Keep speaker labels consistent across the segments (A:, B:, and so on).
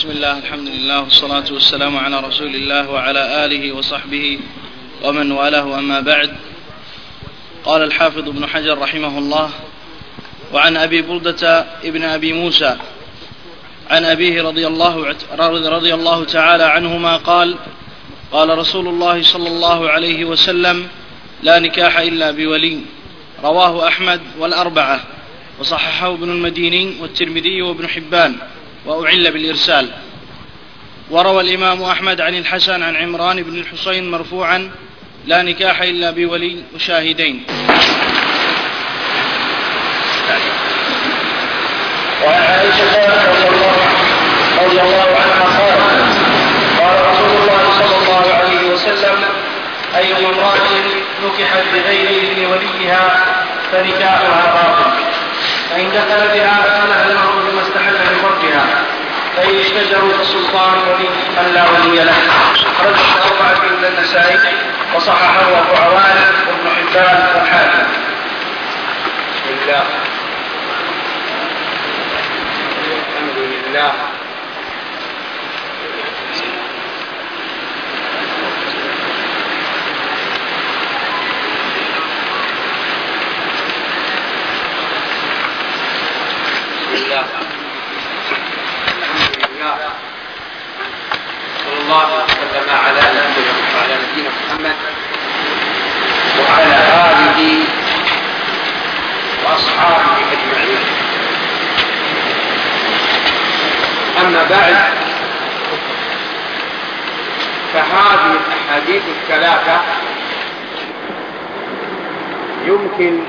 A: بسم الله، الحمد لله، والصلاة والسلام على رسول الله وعلى آله وصحبه ومن والاه، أما بعد. قال الحافظ ابن حجر رحمه الله: وعن أبي بردة ابن أبي موسى عن أبيه رضي الله تعالى عنهما قال: قال رسول الله صلى الله عليه وسلم: لا نكاح إلا بولي. رواه أحمد والأربعة، وصححه ابن المديني والترمذي وابن حبان، وأعل بالإرسال. وروى الإمام أحمد عن الحسن عن عمران بن الحصين مرفوعا: لا نكاح إلا بولي وشاهدين.
B: وعن عائشة رضي الله عنها قال رسول الله صلى الله عليه وسلم: أي امرأة نكحت بغير إذن وليها فنكاحها باطل، فإن دخل بها فلها المرء بما استحل من فرجها، فإن اشتجروا فالسلطان ولي من لا ولي له. أخرجه الأربعة إلا النسائي، وصححه أبو عوانة وابن حبان والحاكم. بسم الله، الحمد لله، صلى الله وسلم على نبينا محمد وعلى آله وأصحابه أجمعين. أما بعد، فهذه الأحاديث الثلاثة يمكن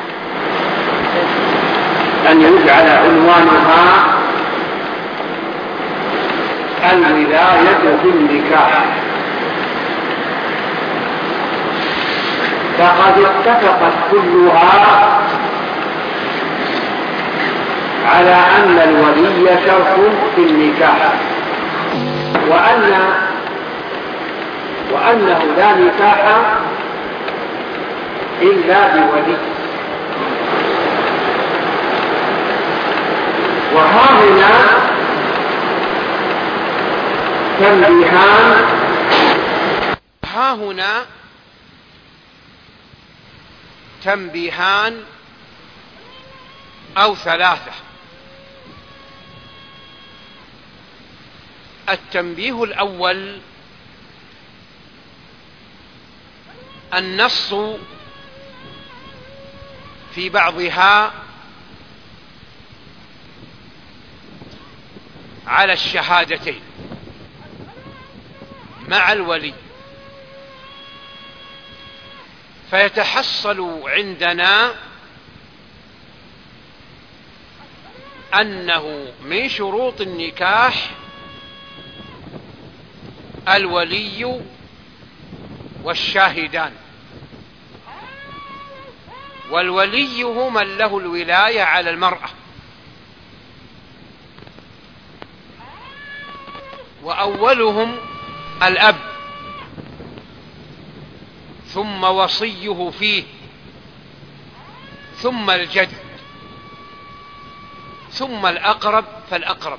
B: أن يجعل عنوانها الولاية في النكاح، فقد اتفقت كلها على أن الولي شرط في النكاح، وأنه لا نكاح إلا بولي. ها هنا تنبيهان أو ثلاثة. التنبيه الأول: النص في بعضها على الشهادتين مع الولي، فيتحصل عندنا أنه من شروط النكاح الولي والشاهدان، والولي هو من له الولاية على المرأة، وأولهم الأب، ثم وصيه فيه، ثم الجد، ثم الأقرب فالأقرب.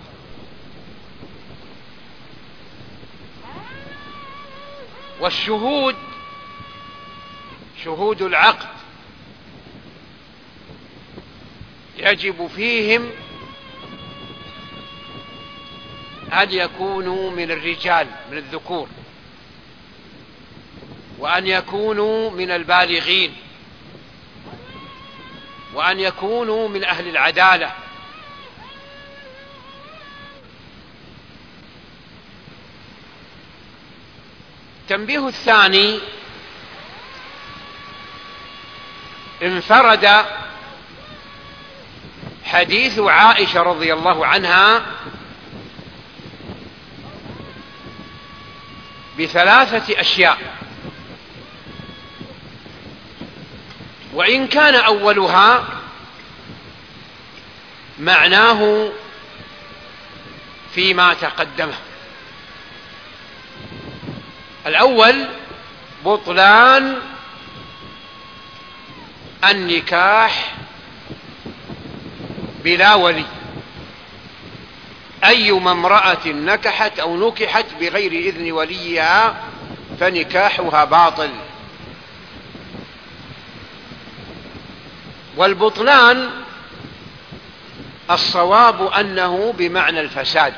B: والشهود شهود العقد يجب فيهم أن يكونوا من الرجال، من الذكور، وأن يكونوا من البالغين، وأن يكونوا من أهل العدالة. التنبيه الثاني: انفرد حديث عائشة رضي الله عنها بثلاثة أشياء، وإن كان أولها معناه فيما تقدمه. الأول: بطلان النكاح بلا ولي،
C: أيما امرأة نكحت أو نكحت بغير إذن وليها فنكاحها باطل. والبطلان الصواب أنه بمعنى الفساد،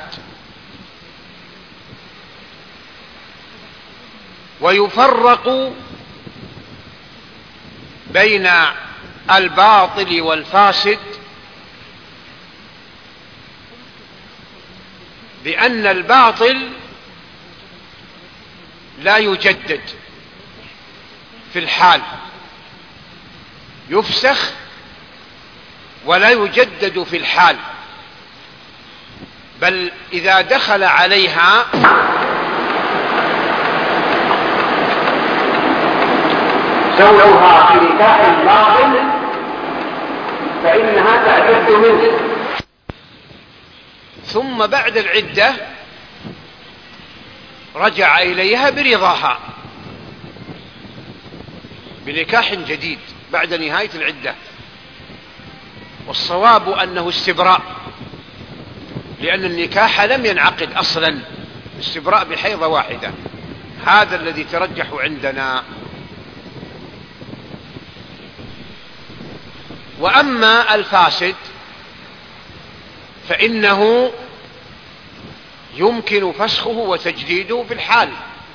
C: ويفرق بين الباطل والفاسد بأن الباطل لا يجدد في الحال، يفسخ ولا يجدد في الحال، بل إذا دخل عليها
D: زوجها في نكاح باطل فإنها تعتد منه،
C: ثم بعد العدة رجع إليها برضاها بنكاح جديد بعد نهاية العدة. والصواب أنه استبراء، لأن النكاح لم ينعقد أصلا، استبراء بحيضة واحدة، هذا الذي ترجح عندنا. وأما الفاسد فإنه يمكن فسخه وتجديده في الحال.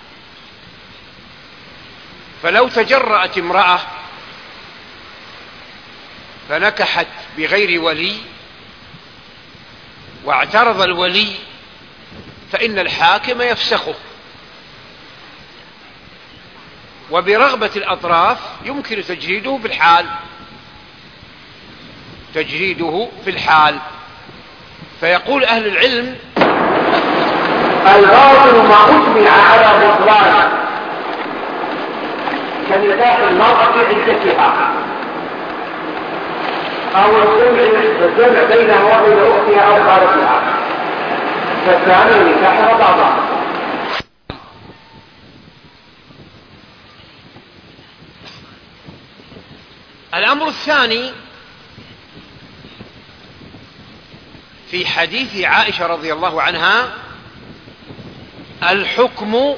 C: فلو تجرأت امرأة فنكحت بغير ولي واعترض الولي فإن الحاكم يفسخه، وبرغبة الأطراف يمكن تجريده في الحال، تجريده في الحال. فيقول أهل العلم:
D: الباطل ما أجمع على بطلان كنكاح المرأة في عدتها أو الجمع بينها وبين أختها أو خالتها، فالثاني نكاحها باطل.
C: الأمر الثاني في حديث عائشة رضي الله عنها الحكم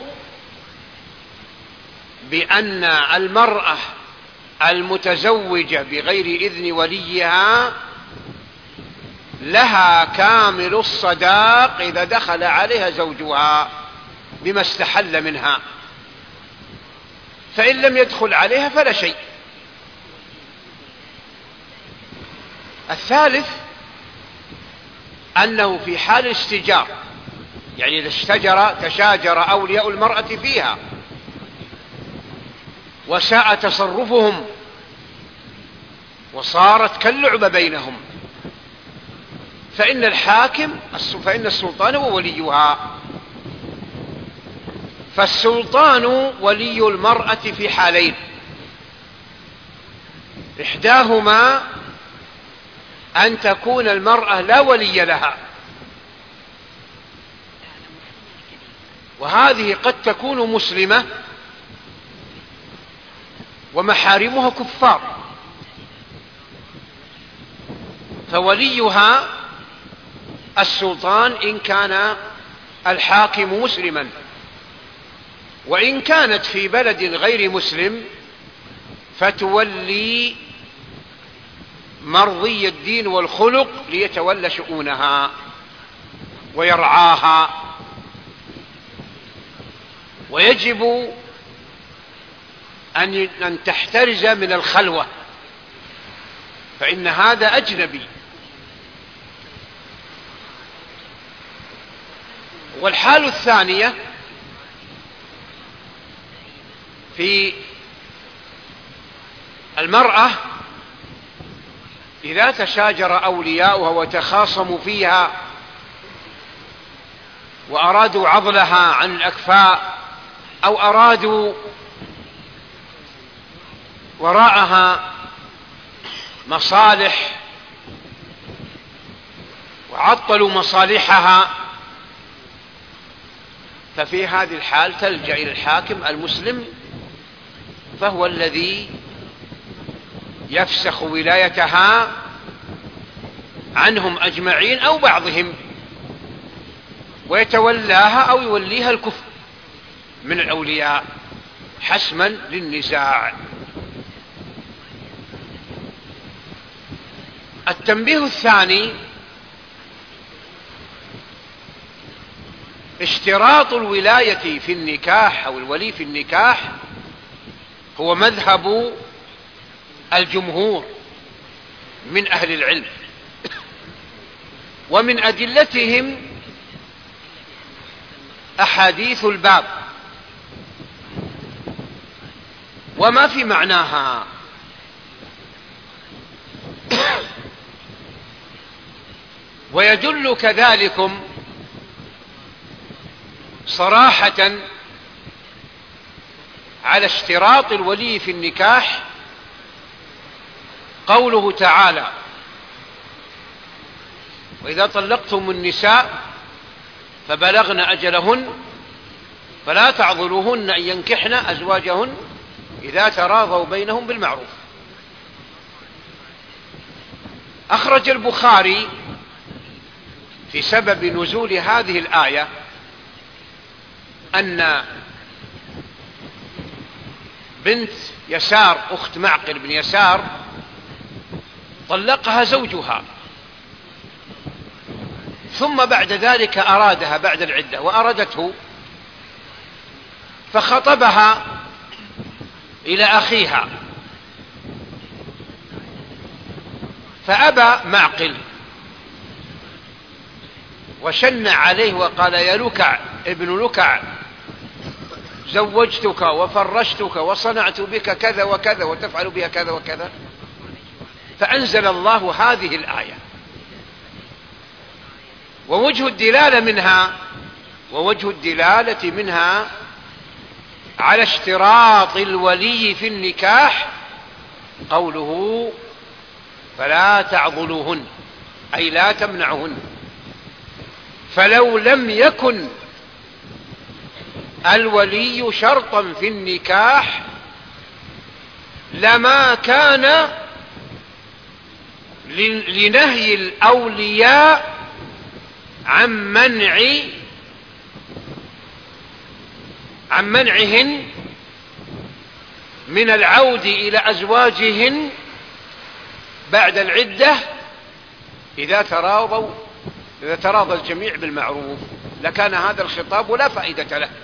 C: بأن المرأة المتزوجة بغير إذن وليها لها كامل الصداق إذا دخل عليها زوجها بما استحل منها، فإن لم يدخل عليها فلا شيء. الثالث أنه في حال الاستئجار، يعني إذا تشاجر أولياء المرأة فيها وساء تصرفهم وصارت كاللعبة بينهم، فإن السلطان هو وليها. فالسلطان ولي المرأة في حالين: إحداهما أن تكون المرأة لا ولي لها، وهذه قد تكون مسلمة ومحارمها كفار، فوليها السلطان إن كان الحاكم مسلما، وإن كانت في بلد غير مسلم فتولي مرضي الدين والخلق ليتولى شؤونها ويرعاها. ويجب أن تحترز من الخلوة، فإن هذا أجنبي. والحال الثانية في المرأة إذا تشاجر أولياؤها وتخاصموا فيها وأرادوا عضلها عن الأكفاء أو أرادوا وراءها مصالح وعطلوا مصالحها، ففي هذه الحال تلجأ إلى الحاكم المسلم، فهو الذي يفسخ ولايتها عنهم أجمعين أو بعضهم، ويتولاها أو يوليها الكفء من الأولياء حسما للنزاع. التنبيه الثاني: اشتراط الولاية في النكاح أو الولي في النكاح هو مذهب الجمهور من أهل العلم، ومن أدلتهم أحاديث الباب وما في معناها. ويدل كذلكم صراحة على اشتراط الولي في النكاح قوله تعالى: وإذا طلقتم النساء فبلغن أجلهن فلا تعضلوهن أن ينكحن أزواجهن إذا تراضوا بينهم بالمعروف. أخرج البخاري في سبب نزول هذه الآية أن بنت يسار أخت معقل بن يسار طلقها زوجها، ثم بعد ذلك أرادها بعد العدة وأرادته، فخطبها إلى أخيها، فأبى معقل وشن عليه وقال: يا لكع ابن لكع، زوجتك وفرشتك وصنعت بك كذا وكذا وتفعل بها كذا وكذا. فأنزل الله هذه الآية. ووجه الدلالة منها على اشتراط الولي في النكاح قوله: فلا تعضلوهن، أي لا تمنعهن. فلو لم يكن الولي شرطا في النكاح لما كان لنهي الأولياء عن منعهن من العود إلى أزواجهن بعد العدة إذا تراضى الجميع بالمعروف، لكان هذا الخطاب ولا فائدة له.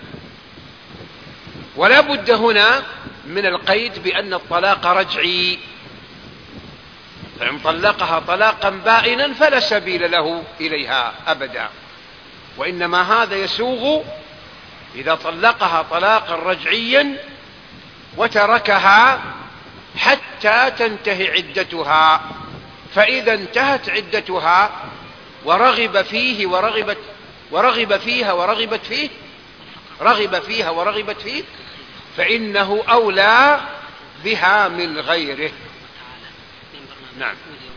C: ولا بد هنا من القيد بأن الطلاق رجعي، فإن طلقها طلاقا بائنا فلا سبيل له إليها أبدا، وإنما هذا يسوغ إذا طلقها طلاقا رجعيا وتركها حتى تنتهي عدتها. فإذا انتهت عدتها ورغب فيها ورغبت فيه فإنه أولى بها من غيره. نعم.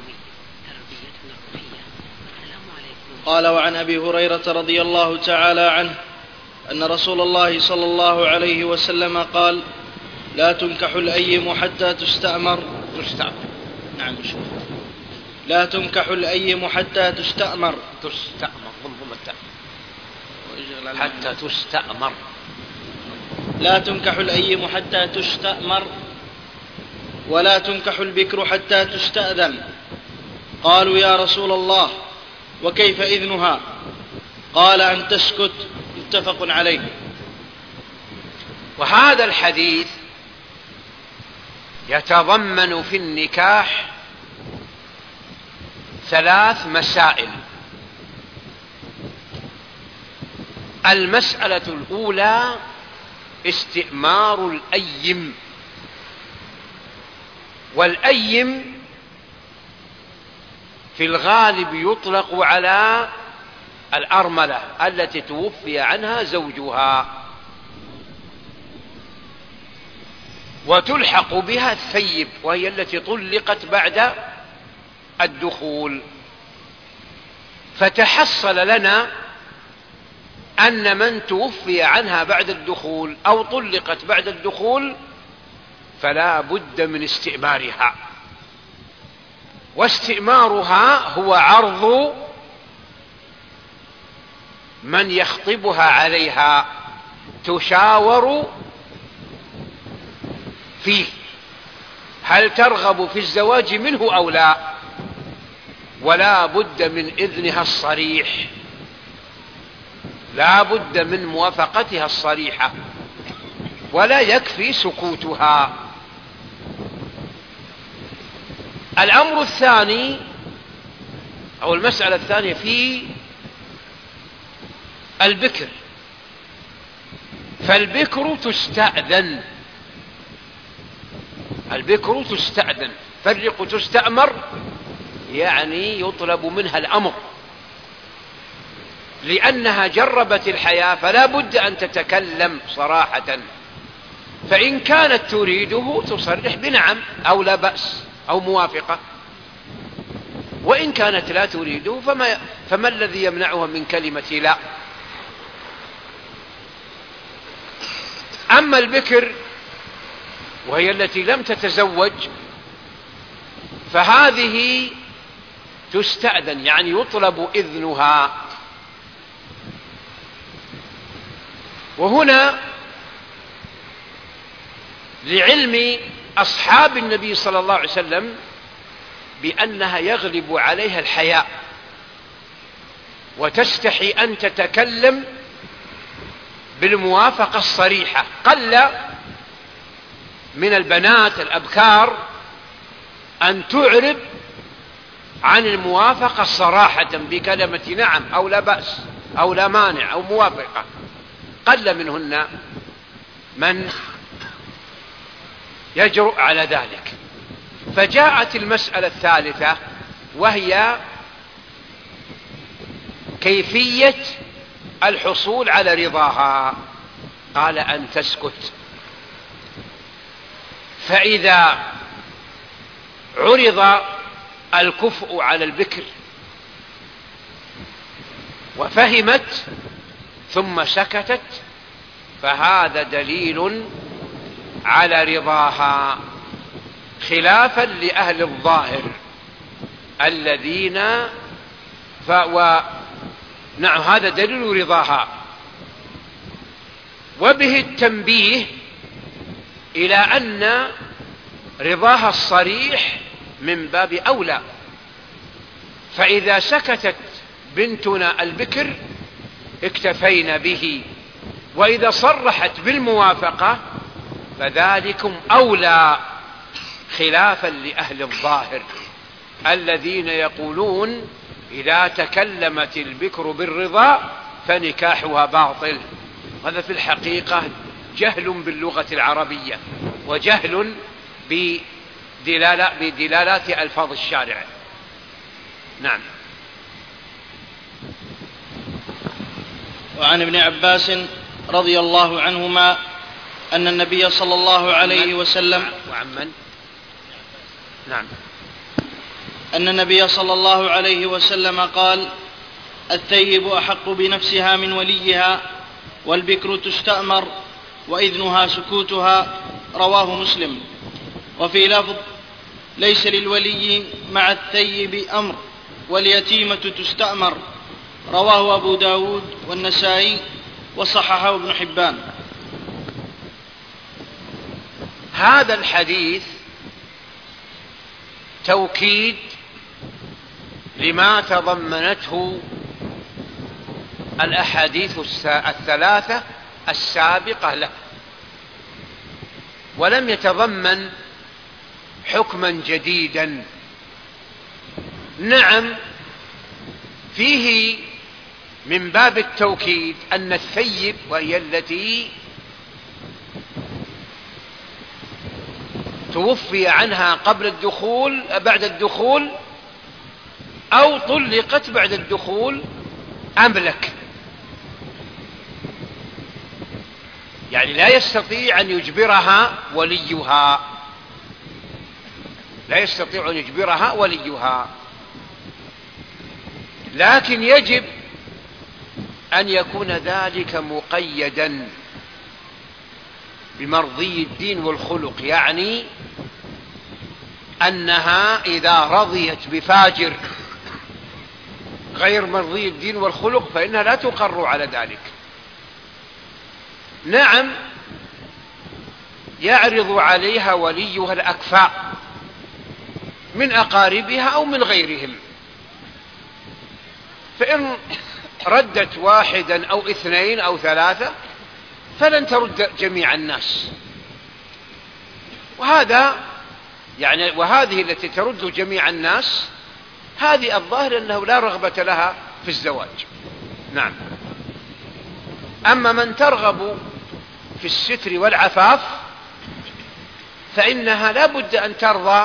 A: قال: وعن أبي هريرة رضي الله تعالى عنه أن رسول الله صلى الله عليه وسلم قال: لا تنكح الأيم حتى تستأمر. نعم. لا تنكح الأيم حتى تستأمر.
C: حتى تستأمر.
A: لا تنكح الأيم حتى تستأمر، ولا تنكح البكر حتى تستأذن. قالوا: يا رسول الله، وكيف إذنها؟ قال: أن تسكت. متفق عليه.
C: وهذا الحديث يتضمن في النكاح 3 مسائل. المسألة الأولى استئمار الأيم. والأيم في الغالب يطلق على الأرملة التي توفي عنها زوجها، وتلحق بها الثيب وهي التي طلقت بعد الدخول. فتحصل لنا أن من توفي عنها بعد الدخول أو طلقت بعد الدخول فلا بد من استئمارها. واستئمارها هو عرض من يخطبها عليها تشاور فيه هل ترغب في الزواج منه أو لا، ولا بد من إذنها الصريح، لا بد من موافقتها الصريحة، ولا يكفي سكوتها. الأمر الثاني أو المسألة الثانية في البكر، فالبكر تستأذن، البكر تستأذن، فرق تستأمر يعني يطلب منها الأمر، لأنها جربت الحياة فلا بد أن تتكلم صراحة، فإن كانت تريده تصرح بنعم أو لا بأس أو موافقة، وإن كانت لا تريده فما الذي يمنعها من كلمة لا. أما البكر وهي التي لم تتزوج فهذه تستأذن يعني يطلب إذنها. وهنا لعلم أصحاب النبي صلى الله عليه وسلم بأنها يغلب عليها الحياء وتستحي أن تتكلم بالموافقة الصريحة، قل من البنات الأبكار أن تعرب عن الموافقة صراحة بكلمة نعم أو لا بأس أو لا مانع أو موافقة، قل منهن من يجرؤ على ذلك. فجاءت المسألة الثالثة وهي كيفية الحصول على رضاها، قال أن تسكت. فإذا عرض الكفء على البكر وفهمت ثم سكتت فهذا دليل على رضاها، خلافا لأهل الظاهر الذين نعم هذا دليل رضاها. وبه التنبيه إلى أن رضاها الصريح من باب أولى، فإذا سكتت بنتنا البكر اكتفينا به، وإذا صرحت بالموافقة فذلكم أولى، خلافا لأهل الظاهر الذين يقولون إذا تكلمت البكر بالرضا فنكاحها باطل. هذا في الحقيقة جهل باللغة العربية وجهل بدلالات ألفاظ الشارع. نعم.
A: وعن ابن عباس رضي الله عنهما أن النبي صلى الله عليه وسلم
C: وعمن نعم
A: أن النبي صلى الله عليه وسلم قال: الثيب أحق بنفسها من وليها، والبكر تستأمر وإذنها سكوتها. رواه مسلم. وفي لفظ: ليس للولي مع الثيب أمر، واليتيمة تستأمر. رواه أبو داود والنسائي وصححه ابن حبان.
C: هذا الحديث توكيد لما تضمنته الأحاديث الثلاثة السابقة له، ولم يتضمن حكما جديدا. نعم فيه من باب التوكيد أن الثيب وهي التي توفي عنها قبل الدخول بعد الدخول أو طلقت بعد الدخول أملك، يعني لا يستطيع أن يجبرها وليها، لا يستطيع أن يجبرها وليها، لكن يجب أن يكون ذلك مقيدا بمرضي الدين والخلق، يعني أنها إذا رضيت بفاجر غير مرضي الدين والخلق فإنها لا تقر على ذلك. نعم يعرض عليها وليها الأكفاء من أقاربها أو من غيرهم، فإن ردت واحدا أو اثنين أو ثلاثة فلن ترد جميع الناس. وهذه التي ترد جميع الناس هذه الظاهر أنه لا رغبة لها في الزواج. نعم. أما من ترغب في الستر والعفاف فإنها لا بد أن ترضى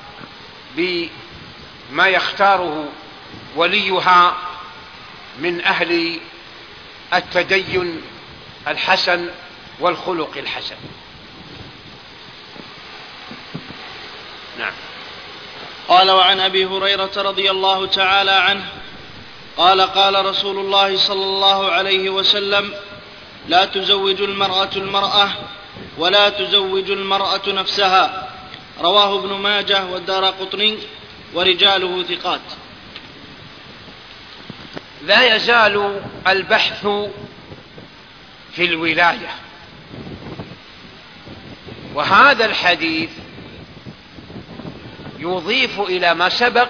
C: بما يختاره وليها من أهل التدين الحسن والخلق الحسن. نعم.
A: قال: وعن أبي هريرة رضي الله تعالى عنه قال: قال رسول الله صلى الله عليه وسلم: لا تزوج المرأة المرأة ولا تزوج المرأة نفسها. رواه ابن ماجه والدارقطني ورجاله ثقات.
C: لا يزال البحث في الولاية، وهذا الحديث يضيف إلى ما سبق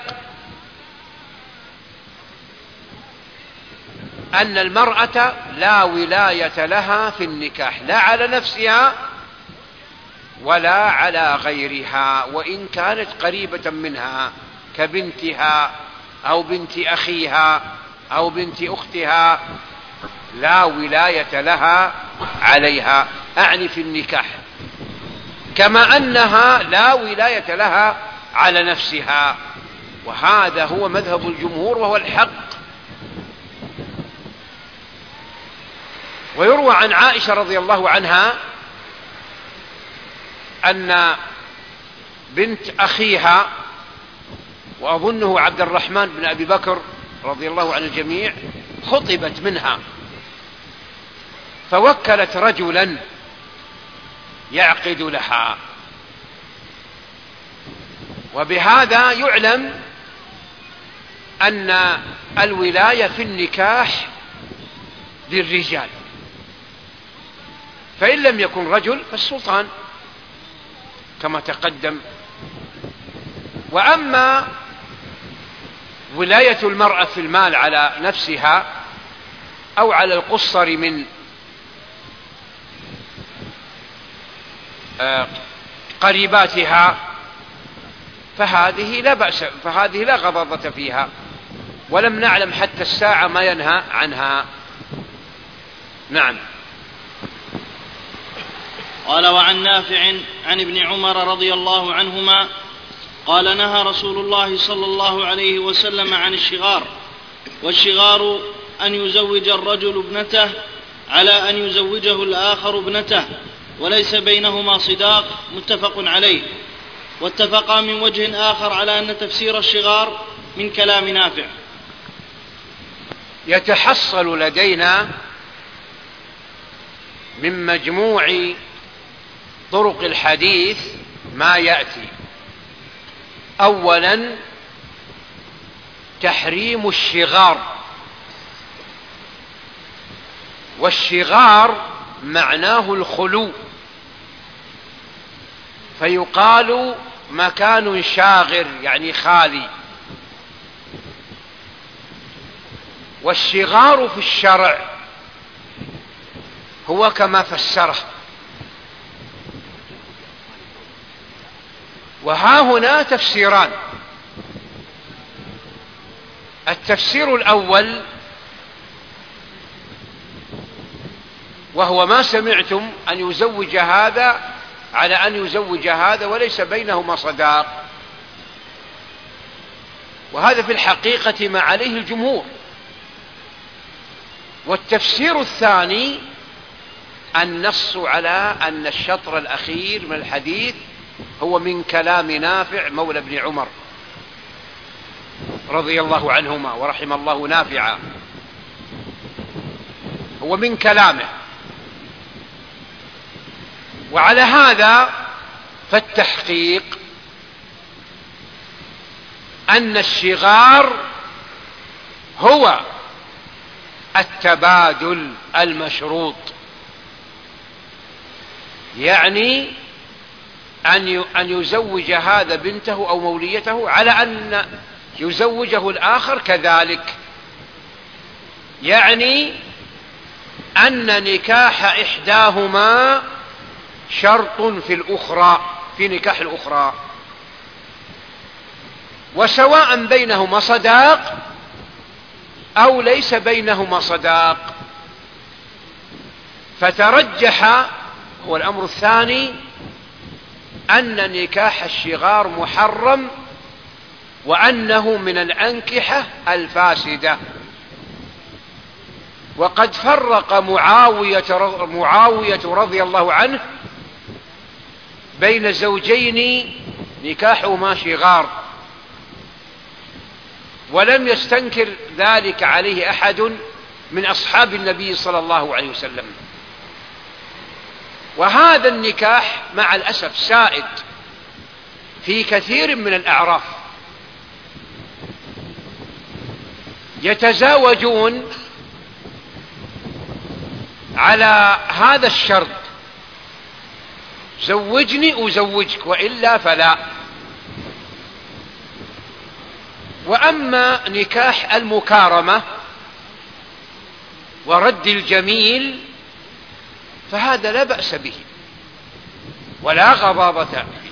C: أن المرأة لا ولاية لها في النكاح، لا على نفسها ولا على غيرها، وإن كانت قريبة منها كبنتها أو بنت أخيها أو بنت أختها، لا ولاية لها عليها، أعني في النكاح، كما أنها لا ولاية لها على نفسها. وهذا هو مذهب الجمهور وهو الحق. ويروى عن عائشة رضي الله عنها أن بنت أخيها، وأظنه عبد الرحمن بن أبي بكر رضي الله عن الجميع، خطبت منها، فوكلت رجلا يعقد لها. وبهذا يعلم أن الولاية في النكاح للرجال، فإن لم يكن رجل فالسلطان كما تقدم. وأما ولاية المرأة في المال على نفسها أو على القصر من قريباتها فهذه لا بأس، فهذه لا غضاضة فيها، ولم نعلم حتى الساعة ما ينهى عنها. نعم.
A: قال: وعن نافع عن ابن عمر رضي الله عنهما قال: نهى رسول الله صلى الله عليه وسلم عن الشغار، والشغار أن يزوج الرجل ابنته على أن يزوجه الآخر ابنته وليس بينهما صداق، متفق عليه. واتفقا من وجه آخر على أن تفسير الشغار من كلام نافع.
C: يتحصل لدينا من مجموع طرق الحديث ما يأتي: أولا تحريم الشغار، والشغار معناه الخلو، فيقال مكان شاغر يعني خالي. والشغار في الشرع هو كما فسره. وها هنا تفسيران: التفسير الأول وهو ما سمعتم أن يزوج هذا على أن يزوج هذا وليس بينهما صداق، وهذا في الحقيقة ما عليه الجمهور. والتفسير الثاني النص على أن الشطر الأخير من الحديث هو من كلام نافع مولى ابن عمر رضي الله عنهما ورحم الله نافعا، هو من كلامه. وعلى هذا فالتحقيق أن الشغار هو التبادل المشروط، يعني أن يزوج هذا بنته أو موليته على أن يزوجه الآخر كذلك، يعني أن نكاح إحداهما شرط في الأخرى، في نكاح الأخرى، وسواء بينهما صداق أو ليس بينهما صداق. فترجح هو الأمر الثاني أن نكاح الشغار محرم، وأنه من الأنكحة الفاسدة. وقد فرق معاوية رضي الله عنه بين زوجين نكاحهما شغار، ولم يستنكر ذلك عليه أحد من أصحاب النبي صلى الله عليه وسلم. وهذا النكاح مع الأسف سائد في كثير من الأعراف، يتزاوجون على هذا الشرط: زوجني أزوجك وإلا فلا. وأما نكاح المكارمة ورد الجميل فهذا لا بأس به ولا غضاضة فيه،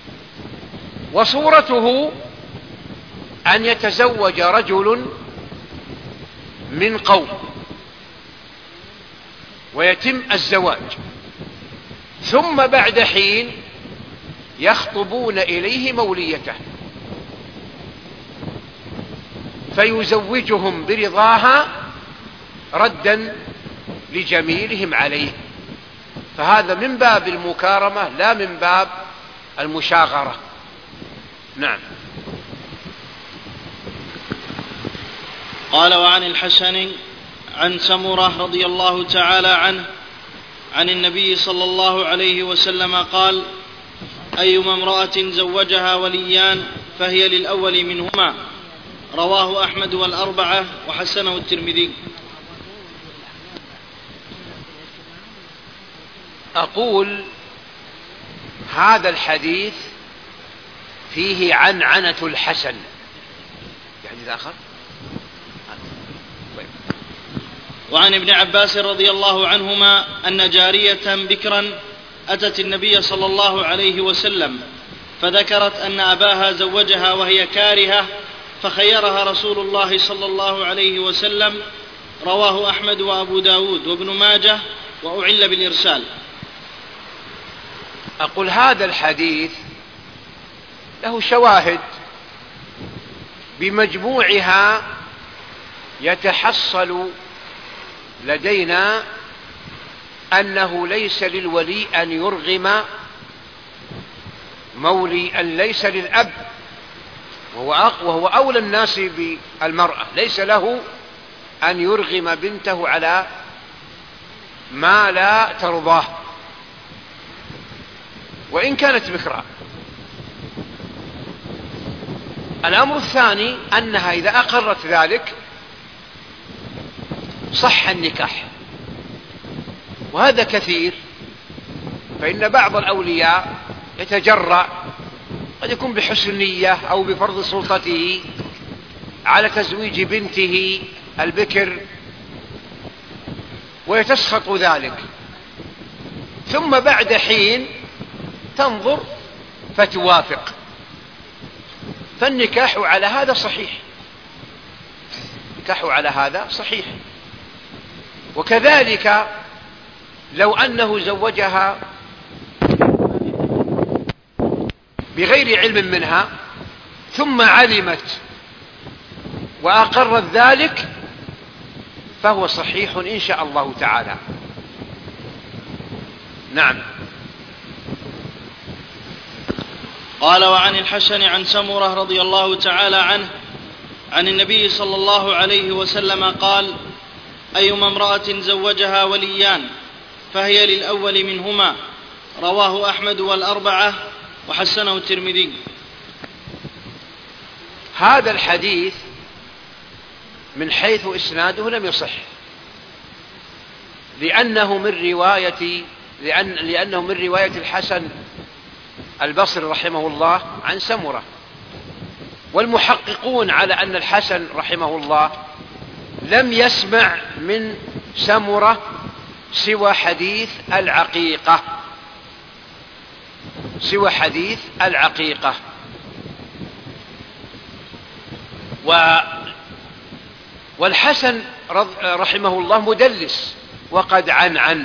C: وصورته أن يتزوج رجل من قوم ويتم الزواج، ثم بعد حين يخطبون إليه موليته فيزوجهم برضاها ردا لجميلهم عليه، فهذا من باب المكارمة لا من باب المشاغرة. نعم.
A: قال: وعن الحسن عن سمرة رضي الله تعالى عنه عن النبي صلى الله عليه وسلم قال: أيما امرأة زوجها وليان فهي للأول منهما. رواه أحمد والأربعة وحسنه الترمذي.
C: أقول هذا الحديث فيه عنعنة الحسن. الحديث آخر.
A: وعن ابن عباس رضي الله عنهما أن جارية بكرا أتت النبي صلى الله عليه وسلم فذكرت أن أباها زوجها وهي كارهة فخيرها رسول الله صلى الله عليه وسلم. رواه أحمد وأبو داود وابن ماجه وأعل بالإرسال.
C: أقول هذا الحديث له شواهد بمجموعها يتحصل لدينا أنه ليس للولي أن يرغم مولي، أن ليس للأب وهو أولى الناس بالمرأة، ليس له أن يرغم بنته على ما لا ترضاه وإن كانت بكرا. الأمر الثاني أنها إذا أقرت ذلك صح النكاح، وهذا كثير، فإن بعض الأولياء يتجرأ، قد يكون بحسن نية أو بفرض سلطته على تزويج بنته البكر ويتسخط ذلك، ثم بعد حين تنظر فتوافق، فالنكاح على هذا صحيح، النكاح على هذا صحيح. وكذلك لو أنه زوجها بغير علم منها ثم علمت وأقرت ذلك فهو صحيح إن شاء الله تعالى. نعم.
A: قال: وعن الحسن عن سمرة رضي الله تعالى عنه عن النبي صلى الله عليه وسلم قال: أيما امرأة زوجها وليان فهي للأول منهما. رواه أحمد والأربعة وحسنه الترمذي.
C: هذا الحديث من حيث إسناده لم يصح، لأنه من رواية الحسن البصري رحمه الله عن سمرة، والمحققون على أن الحسن رحمه الله لم يسمع من سمرة سوى حديث العقيقة. والحسن رحمه الله مدلس وقد عنعن،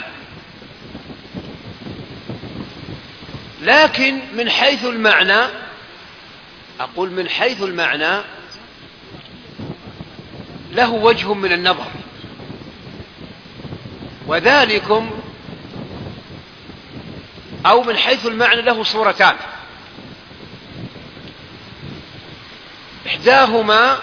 C: لكن من حيث المعنى، أقول من حيث المعنى له وجه من النظر، وذلكم أو من حيث المعنى له صورتان، إحداهما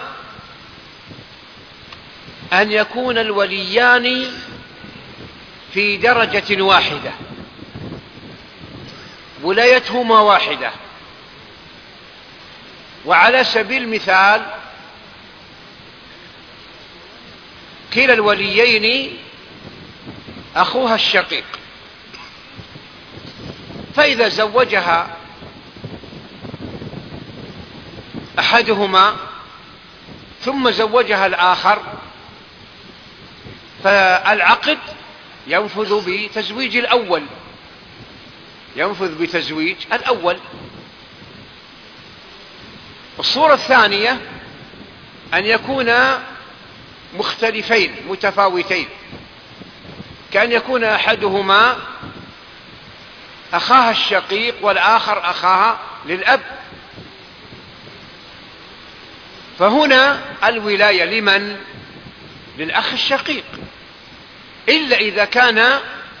C: أن يكون الوليان في درجة واحدة، ولايتهما واحدة، وعلى سبيل المثال كلا الوليين أخوها الشقيق، فإذا زوجها أحدهما ثم زوجها الآخر فالعقد ينفذ بتزويج الأول. الصورة الثانية أن يكونا مختلفين متفاوتين، كأن يكون أحدهما أخاها الشقيق والآخر أخاها للأب، فهنا الولاية لمن؟ للأخ الشقيق، إلا إذا كان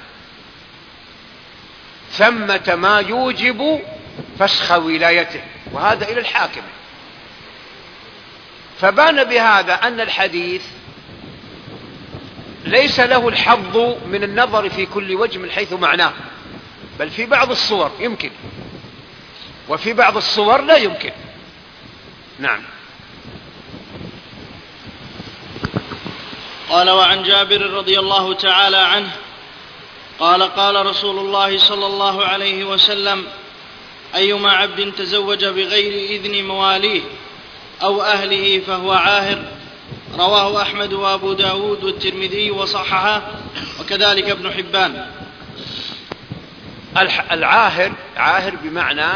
C: ثمة ما يوجب فسخ ولايته، وهذا إلى الحاكم. فبان بهذا أن الحديث ليس له الحظ من النظر في كل وجه من حيث معناه، بل في بعض الصور يمكن، وفي بعض الصور لا يمكن. نعم.
A: قال: وعن جابر رضي الله تعالى عنه قال: قال رسول الله صلى الله عليه وسلم: أيما عبد تزوج بغير إذن مواليه أو أهله فهو عاهر. رواه أحمد وأبو داود والترمذي وصححه، وكذلك ابن حبان.
C: العاهر عاهر بمعنى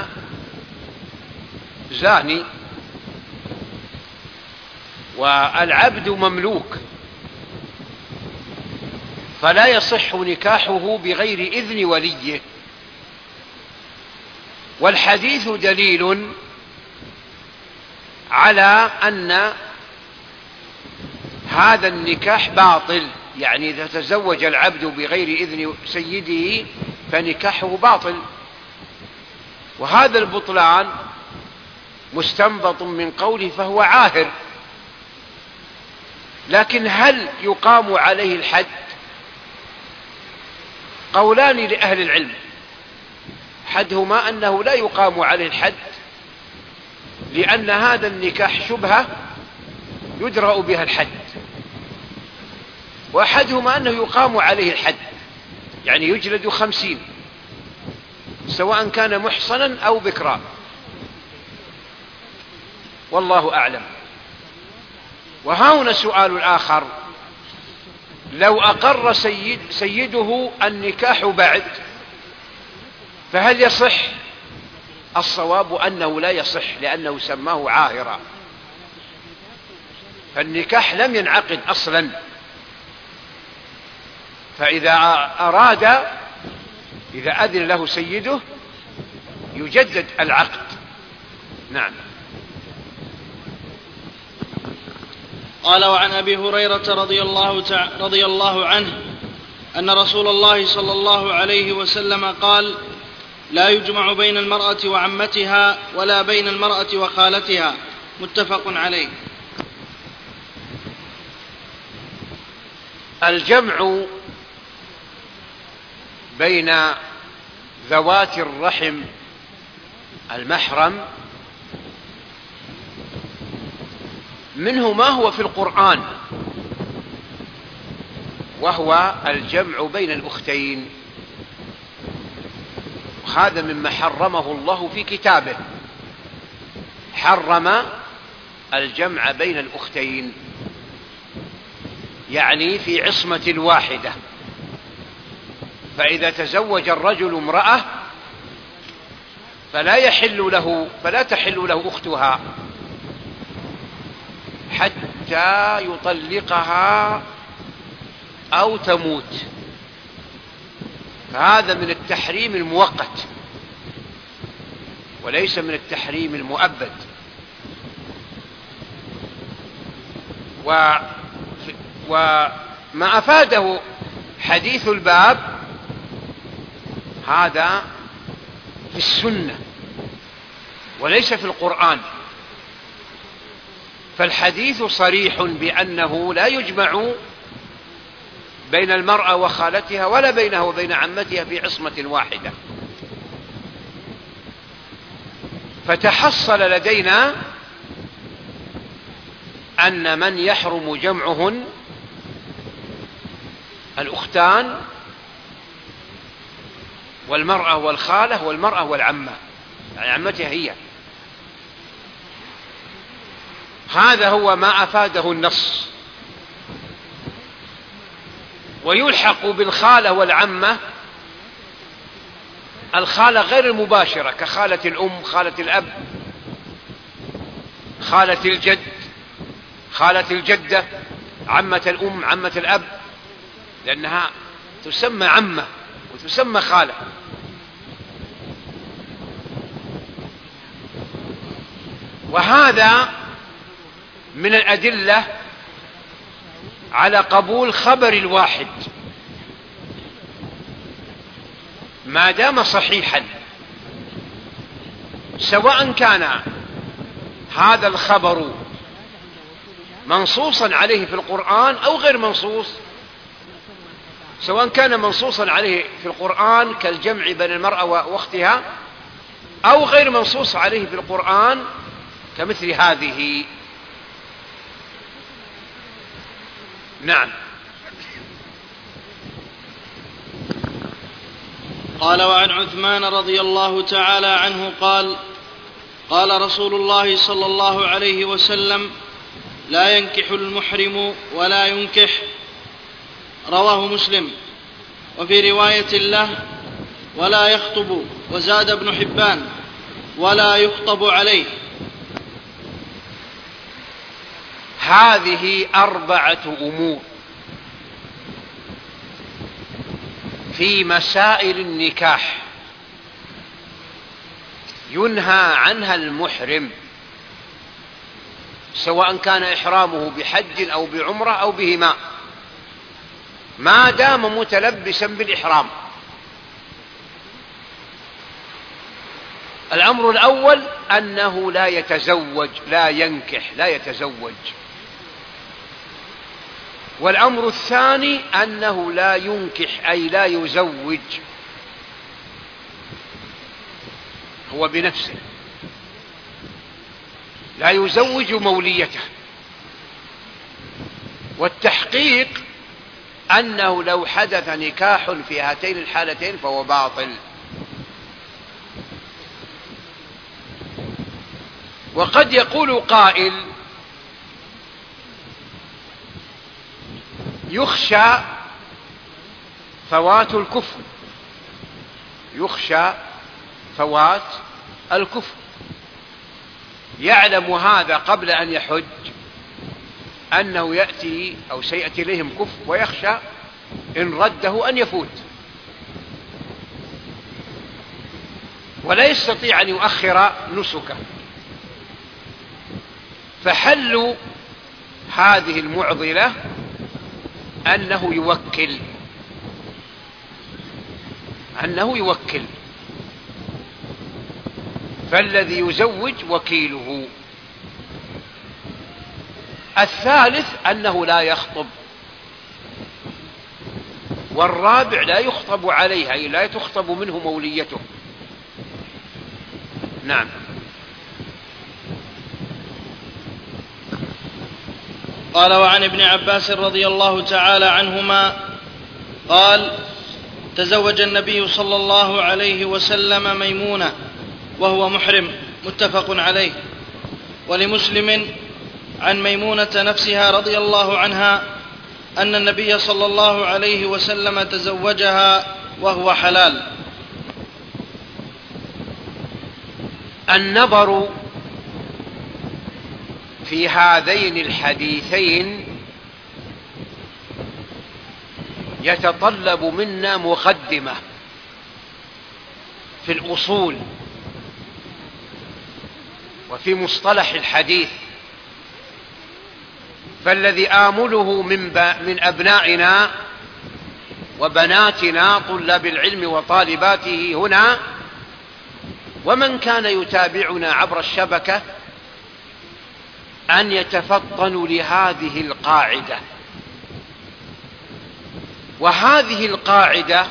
C: زاني، والعبد مملوك، فلا يصح نكاحه بغير إذن وليه. والحديث دليل على أن هذا النكاح باطل، يعني إذا تزوج العبد بغير إذن سيده فنكاحه باطل، وهذا البطلان مستنبط من قوله فهو عاهر. لكن هل يقام عليه الحد؟ قولان لأهل العلم، حدهما أنه لا يقام عليه الحد، لأن هذا النكاح شبهة يدرأ بها الحد، وأحدهما أنه يقام عليه الحد، يعني يجلد 50 سواء كان محصنا أو بكرا، والله أعلم. وهنا سؤال آخر: لو أقر سيده النكاح بعد فهل يصح؟ الصواب أنه لا يصح، لأنه سماه عاهرا، فالنكاح لم ينعقد أصلا، فإذا أراد إذا أذن له سيده يجدد العقد. نعم.
A: قال: وعن أبي هريرة رضي الله عنه أن رسول الله صلى الله عليه وسلم قال: لا يجمع بين المرأة وعمتها ولا بين المرأة وخالتها. متفق عليه.
C: الجمع بين ذوات الرحم المحرم منه ما هو في القرآن، وهو الجمع بين الأختين، وهذا مما حرمه الله في كتابه، حرم الجمع بين الأختين، يعني في عصمة واحدة. فإذا تزوج الرجل امرأة فلا تحل له أختها حتى يطلقها أو تموت، فهذا من التحريم المؤقت وليس من التحريم المؤبد. وما أفاده حديث الباب هذا في السنة وليس في القرآن، فالحديث صريح بأنه لا يجمع بين المرأة وخالتها ولا بينها وبين عمتها في عصمة واحدة. فتحصل لدينا أن من يحرم جمعهن الأختان والمرأة والخالة والمرأة والعمة، يعني عمتها هي. هذا هو ما أفاده النص. ويلحق بالخالة والعمة الخالة غير المباشرة كخالة الأم، خالة الأب، خالة الجد، خالة الجدة، عمة الأم، عمة الأب، لأنها تسمى عمة وتسمى خالة. وهذا من الأدلة على قبول خبر الواحد ما دام صحيحا، سواء كان هذا الخبر منصوصا عليه في القرآن أو غير منصوص، سواء كان منصوصا عليه في القرآن كالجمع بين المرأة واختها أو غير منصوص عليه في القرآن كمثل هذه. نعم.
A: قال: وعن عثمان رضي الله تعالى عنه قال: قال رسول الله صلى الله عليه وسلم: لا ينكح المحرم ولا ينكح. رواه مسلم. وفي رواية له: ولا يخطب. وزاد ابن حبان: ولا يخطب عليه.
C: هذه 4 أمور في مسائل النكاح ينهى عنها المحرم، سواء كان إحرامه بحج أو بعمرة أو بهما، ما دام متلبسا بالإحرام. الأمر الأول أنه لا يتزوج، لا ينكح، لا يتزوج. والأمر الثاني أنه لا ينكح، أي لا يزوج هو بنفسه، لا يزوج موليته. والتحقيق أنه لو حدث نكاح في هاتين الحالتين فهو باطل. وقد يقول قائل: يخشى فوات الكفر، يخشى فوات الكفر، يعلم هذا قبل أن يحج أنه يأتي أو سيأتي إليهم كفر، ويخشى إن رده أن يفوت، ولا يستطيع أن يؤخر نسكه. فحل هذه المعضلة أنه يوكل، فالذي يزوج وكيله. الثالث أنه لا يخطب، والرابع لا يخطب عليها، أي لا تخطب منه موليته. نعم.
A: قال: وعن ابن عباس رضي الله تعالى عنهما قال: تزوج النبي صلى الله عليه وسلم ميمونة وهو محرم، متفق عليه. ولمسلم عن ميمونة نفسها رضي الله عنها أن النبي صلى الله عليه وسلم تزوجها وهو حلال.
C: النظر في هذين الحديثين يتطلب منا مقدمة في الأصول وفي مصطلح الحديث. فالذي آمله من أبنائنا وبناتنا طلاب العلم وطالباته هنا، ومن كان يتابعنا عبر الشبكة، أن يتفطنوا لهذه القاعدة. وهذه القاعدة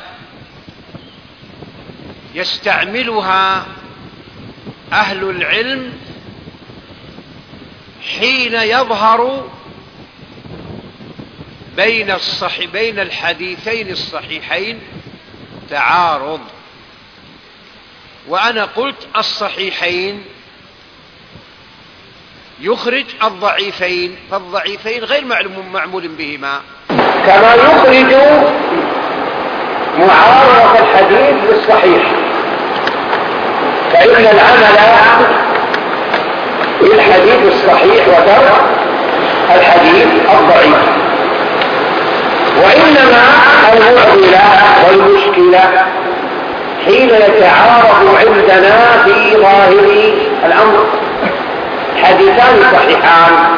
C: يستعملها أهل العلم حين يظهر بين الحديثين الصحيحين تعارض. وأنا قلت الصحيحين يخرج الضعيفين، فالضعيفين غير معمول بهما،
D: كما يخرج معارضة الحديث بالصحيح. فإن العمل بالحديث الصحيح وترك الحديث الضعيف. وإنما المعضلة والمشكلة حين يتعارض عندنا في ظاهر الأمر حديثان صحيحان،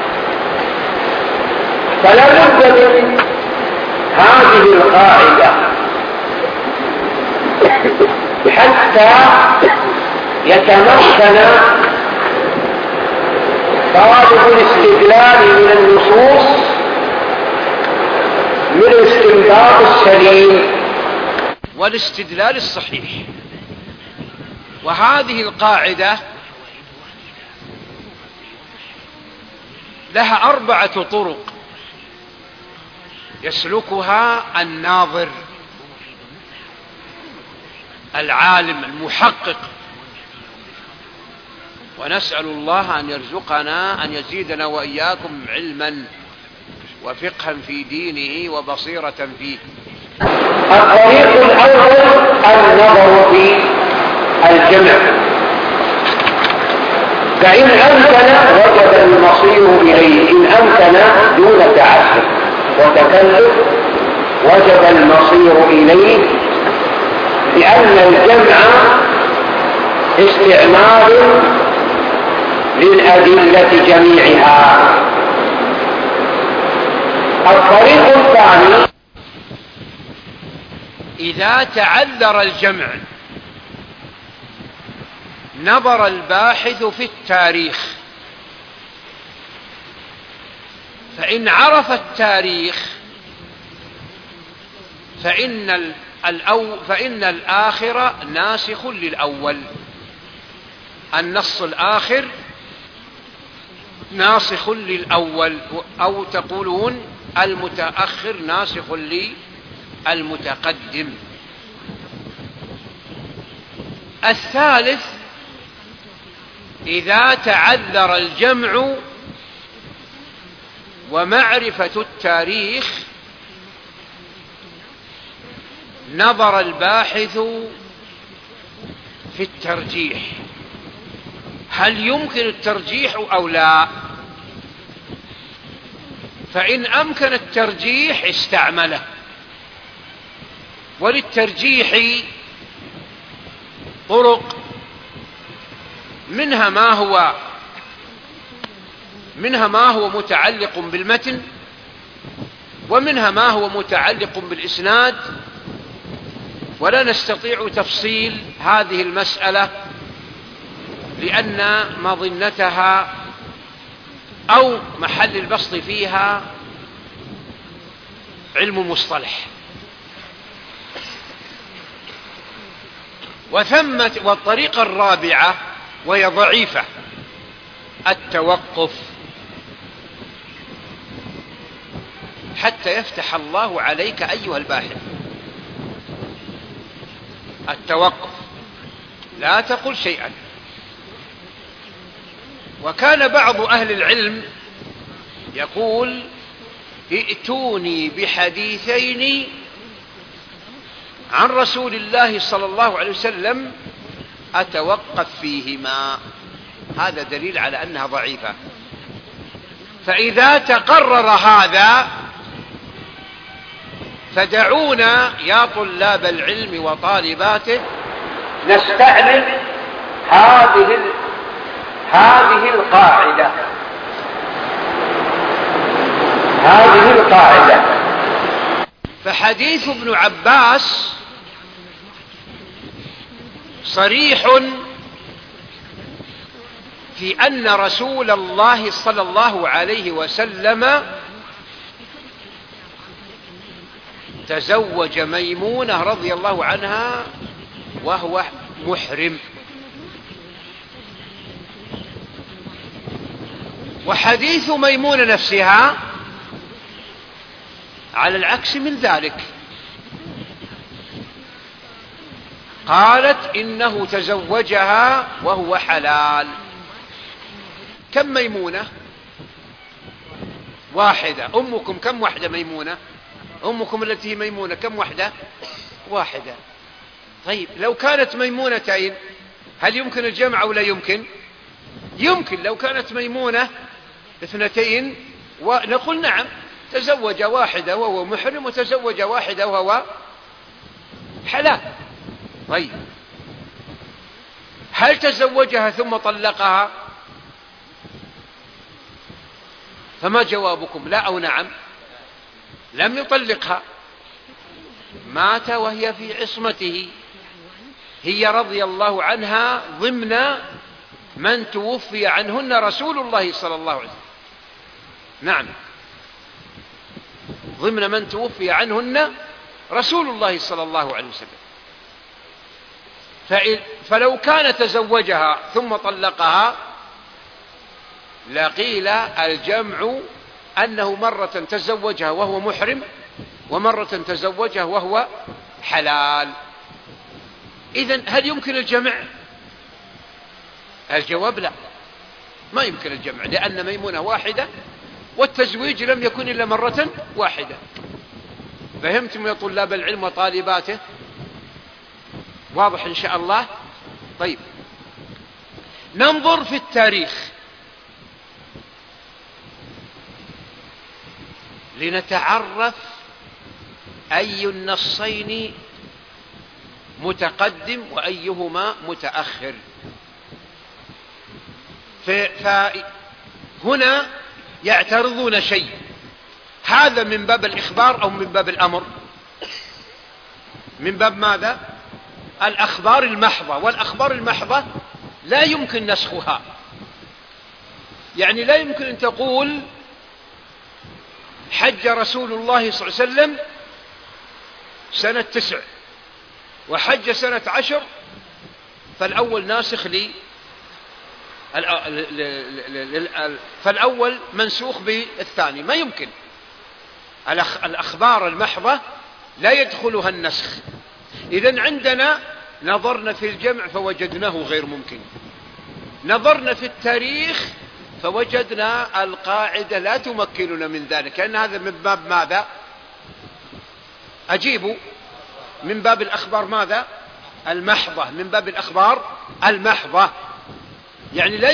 D: فلا بد من هذه القاعدة حتى يتمكن طالب الاستدلال من النصوص من الاستنباط السليم
C: والاستدلال الصحيح. وهذه القاعدة لها 4 طرق يسلكها الناظر العالم المحقق. ونسأل الله أن يرزقنا، أن يزيدنا وإياكم علما وفقها في دينه وبصيرة فيه.
D: الطريق الأول النظر في الجمع، فإن أمكن وجب المصير إليه، إن أمكن دون تعسف وتكلف وجب المصير إليه، لأن الجمع استعمال للأدلة جميعها. الطريق الثاني
C: إذا تعذر الجمع نظر الباحث في التاريخ، فإن عرف التاريخ فإن الآخر ناسخ للأول، النص الآخر ناسخ للأول، أو تقولون المتأخر ناسخ للمتقدم. الثالث إذا تعذر الجمع ومعرفة التاريخ نظر الباحث في الترجيح، هل يمكن الترجيح أو لا؟ فإن أمكن الترجيح استعمله. وللترجيح طرق، منها ما هو متعلق بالمتن، ومنها ما هو متعلق بالإسناد، ولا نستطيع تفصيل هذه المسألة لأن مظنتها أو محل البسط فيها علم مصطلح. والطريقة الرابعة وهي ضعيفة، التوقف. حتى يفتح الله عليك أيها الباحث. التوقف، لا تقل شيئا. وكان بعض أهل العلم يقول: ائتوني بحديثين عن رسول الله صلى الله عليه وسلم أتوقف فيهما. هذا دليل على أنها ضعيفة. فإذا تقرر هذا فدعونا يا طلاب العلم وطالباته
D: نستعمل هذه القاعدة.
C: فحديث ابن عباس صريح في أن رسول الله صلى الله عليه وسلم تزوج ميمونة رضي الله عنها وهو محرم. وحديث ميمونة نفسها على العكس من ذلك، قالت إنه تزوجها وهو حلال. كم ميمونة؟ واحدة. أمكم كم وحدة ميمونة؟ أمكم التي ميمونة كم وحدة؟ واحدة. طيب لو كانت ميمونتين هل يمكن الجمع أو لا يمكن؟ يمكن. لو كانت ميمونة اثنتين ونقول نعم تزوج واحدة وهو محرم وتزوج واحدة وهو حلال. طيب هل تزوجها ثم طلقها؟ فما جوابكم؟ لا أو نعم؟ لم يطلقها، مات وهي في عصمته، هي رضي الله عنها ضمن من توفي عنهن رسول الله صلى الله عليه وسلم. نعم، ضمن من توفي عنهن رسول الله صلى الله عليه وسلم. فلو كان تزوجها ثم طلقها لقيل الجمع أنه مرة تزوجها وهو محرم ومرة تزوجها وهو حلال. إذن هل يمكن الجمع؟ الجواب لا، ما يمكن الجمع، لأن ميمونة واحدة والتزويج لم يكن إلا مرة واحدة. فهمتم يا طلاب العلم وطالباته؟ واضح إن شاء الله؟ طيب ننظر في التاريخ لنتعرف أي النصين متقدم وأيهما متأخر. فهنا يعترضون شيء، هذا من باب الإخبار أو من باب الأمر؟ من باب ماذا؟ الأخبار المحضة. والأخبار المحضة لا يمكن نسخها، يعني لا يمكن أن تقول حج رسول الله صلى الله عليه وسلم سنة 9 وحج سنة 10، فالأول ناسخ فالأول منسوخ بالثاني. ما يمكن. الأخبار المحضة لا يدخلها النسخ. إذن عندنا نظرنا في الجمع فوجدناه غير ممكن، نظرنا في التاريخ فوجدنا القاعدة لا تمكننا من ذلك، لأن هذا من باب ماذا؟ أجيبوا، من باب الأخبار ماذا؟ المحضة، من باب الأخبار المحضة. يعني لا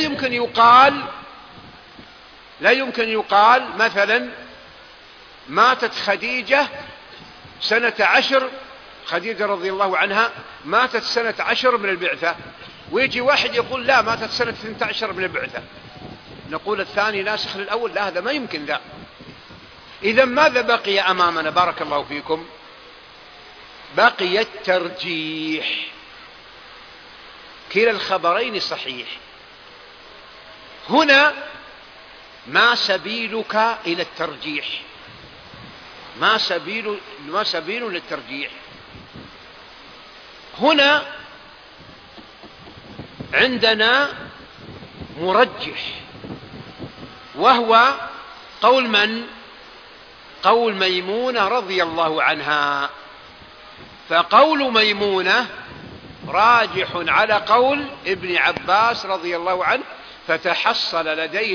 C: يمكن يقال مثلا ماتت خديجة سنة 10، خديجة رضي الله عنها ماتت سنة 10 من البعثة، ويجي واحد يقول لا ماتت سنة 12 من البعثة، نقول الثاني ناسخ للأول. لا، هذا ما يمكن. لا. إذا ماذا بقي أمامنا؟ بارك الله فيكم، بقي الترجيح. كلا الخبرين صحيح. هنا ما سبيلك إلى الترجيح؟ ما سبيل للترجيح؟ هنا عندنا مرجح، وهو قول من؟ قول ميمونة رضي الله عنها، فقول ميمونة راجح على قول ابن عباس رضي الله عنه، فتحصل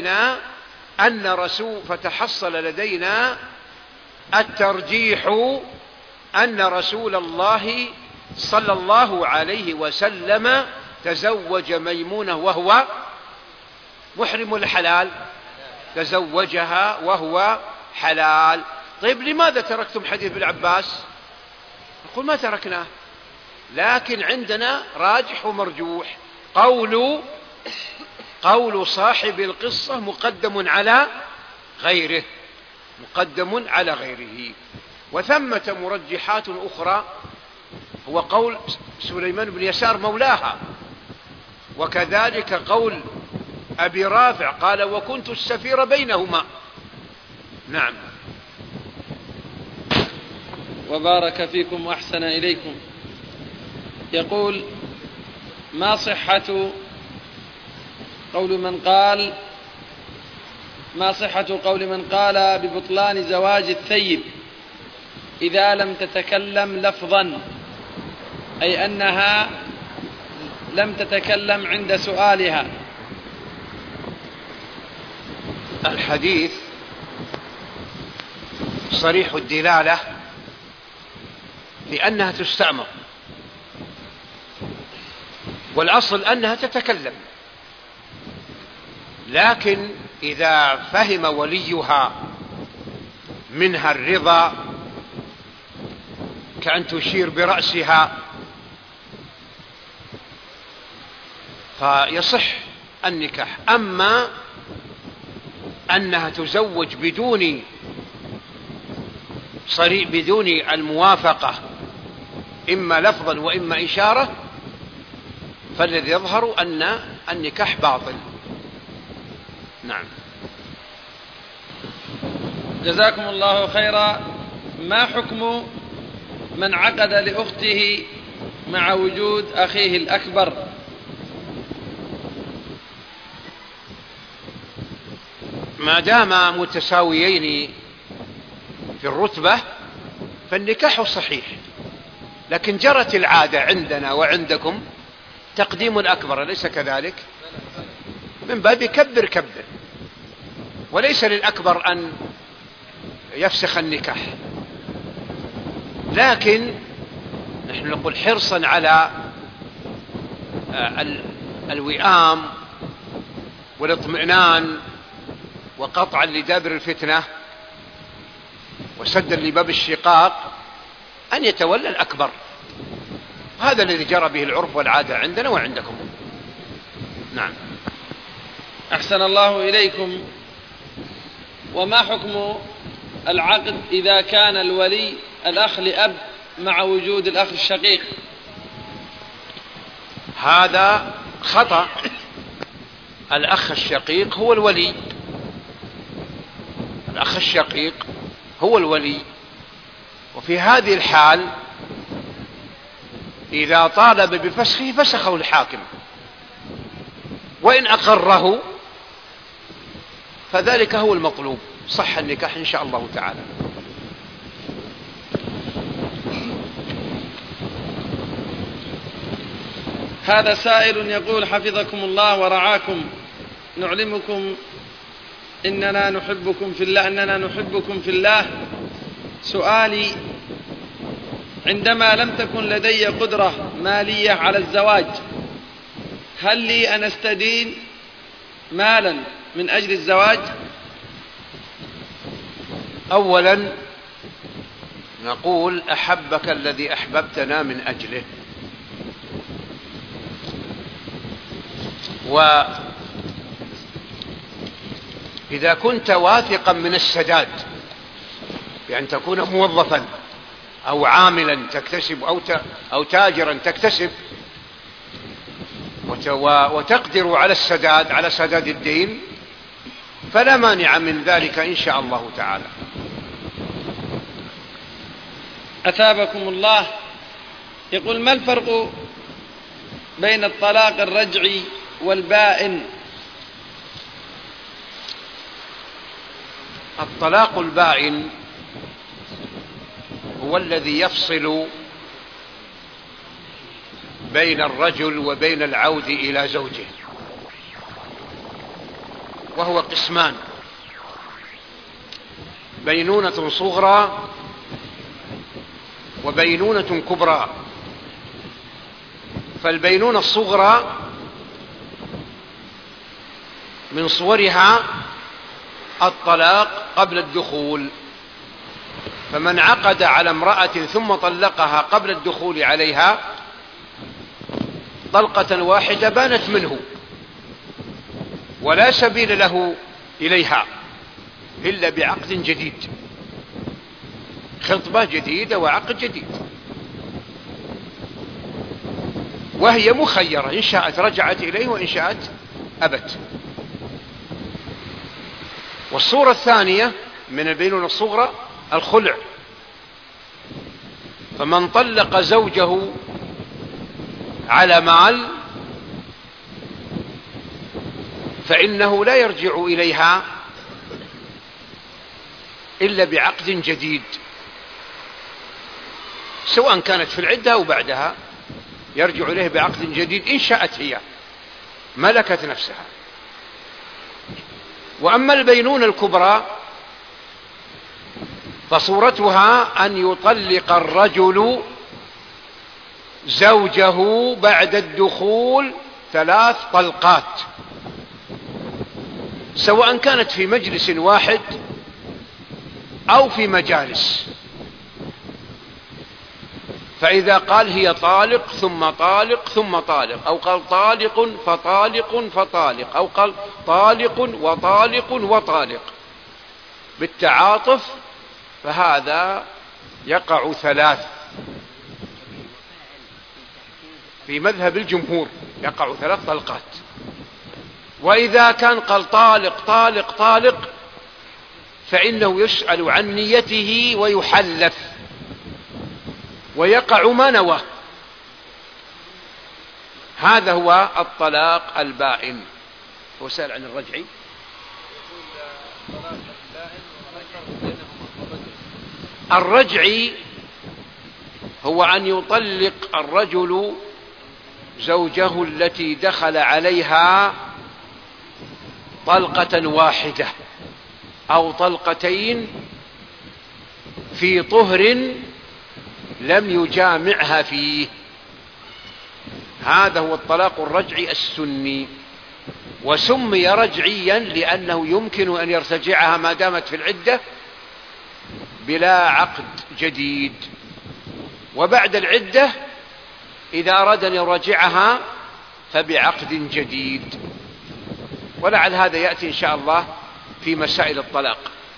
C: لدينا الترجيح أن رسول الله صلى الله عليه وسلم تزوج ميمونة وهو محرم الحلال، تزوجها وهو حلال. طيب لماذا تركتم حديث ابن عباس؟ نقول ما تركناه، لكن عندنا راجح ومرجوح. قول صاحب القصة مقدم على غيره، وثمة مرجحات أخرى، هو قول سليمان بن يسار مولاها، وكذلك قول أبي رافع قال وكنت السفير بينهما. نعم.
A: وبارك فيكم وأحسن إليكم. يقول: ما صحة قول من قال ببطلان زواج الثيب إذا لم تتكلم لفظا، أي أنها لم تتكلم عند سؤالها؟
C: الحديث صريح الدلالة لأنها تستأمر، والأصل أنها تتكلم، لكن إذا فهم وليها منها الرضا كأن تشير برأسها فيصح النكاح. أما أنها تزوج بدون الموافقة إما لفظا وإما إشارة، فالذي يظهر أن النكاح باطل. نعم.
A: جزاكم الله خيرا. ما حكم من عقد لأخته مع وجود أخيه الأكبر؟
C: ما دام متساويين في الرتبة فالنكاح صحيح، لكن جرت العادة عندنا وعندكم تقديم الأكبر، أليس كذلك؟ من باب كبر، وليس للأكبر أن يفسخ النكاح، لكن نحن نقول حرصا على الوئام والاطمئنان وقطعا لدابر الفتنة وسدا لباب الشقاق أن يتولى الأكبر. هذا الذي جرى به العرف والعادة عندنا وعندكم. نعم.
A: أحسن الله إليكم. وما حكم العقد إذا كان الولي الأخ لأب مع وجود الأخ الشقيق؟
C: هذا خطأ. الأخ الشقيق هو الولي، الأخ الشقيق هو الولي، وفي هذه الحال إذا طالب بفسخه فسخه الحاكم، وإن أقره فذلك هو المطلوب، صح النكاح إن شاء الله تعالى.
A: هذا سائل يقول: حفظكم الله ورعاكم، نعلمكم أننا نحبكم في الله. سؤالي: عندما لم تكن لدي قدرة مالية على الزواج، هل لي أن أستدين مالا من أجل الزواج؟
C: أولا نقول: أحبك الذي أحببتنا من أجله، وإذا كنت واثقا من السداد بأن تكون موظفا أو عاملا تكتسب أو تاجرا تكتسب وتقدر على السداد، على سداد الدين، فلا مانع من ذلك إن شاء الله تعالى.
A: أثابكم الله. يقول: ما الفرق بين الطلاق الرجعي والبائن؟
C: الطلاق البائن هو الذي يفصل بين الرجل وبين العود إلى زوجه، وهو قسمان: بينونة صغرى وبينونة كبرى. فالبينونة الصغرى من صورها الطلاق قبل الدخول، فمن عقد على امرأة ثم طلقها قبل الدخول عليها طلقة واحدة بانت منه ولا سبيل له إليها إلا بعقد جديد، خطبة جديدة وعقد جديد، وهي مخيرة، إن شاءت رجعت إليه وإن شاءت أبت. والصورة الثانية من البينونة الصغرى الخلع، فمن طلق زوجه على مال فإنه لا يرجع إليها إلا بعقد جديد، سواء كانت في العدة أو بعدها يرجع إليه بعقد جديد إن شاءت هي، ملكت نفسها. وأما البينونة الكبرى فصورتها أن يطلق الرجل زوجه بعد الدخول 3 طلقات، سواء كانت في مجلس واحد أو في مجالس. فإذا قال هي طالق ثم طالق ثم طالق، أو قال طالق فطالق فطالق، أو قال طالق وطالق وطالق بالتعاطف، فهذا يقع 3 في مذهب الجمهور، يقع 3 طلقات. وإذا كان قال طالق طالق طالق فإنه يسأل عن نيته ويحلف ويقع ما نواه. هذا هو الطلاق البائن. هو سأل عن الرجعي. الرجعي هو أن يطلق الرجل زوجه التي دخل عليها طلقة واحدة أو طلقتين في طهر لم يجامعها فيه. هذا هو الطلاق الرجعي السني، وسمي رجعيا لأنه يمكن أن يرتجعها ما دامت في العدة بلا عقد جديد، وبعد العدة إذا أراد أن يراجعها فبعقد جديد. ولعل هذا يأتي إن شاء الله في مسائل الطلاق.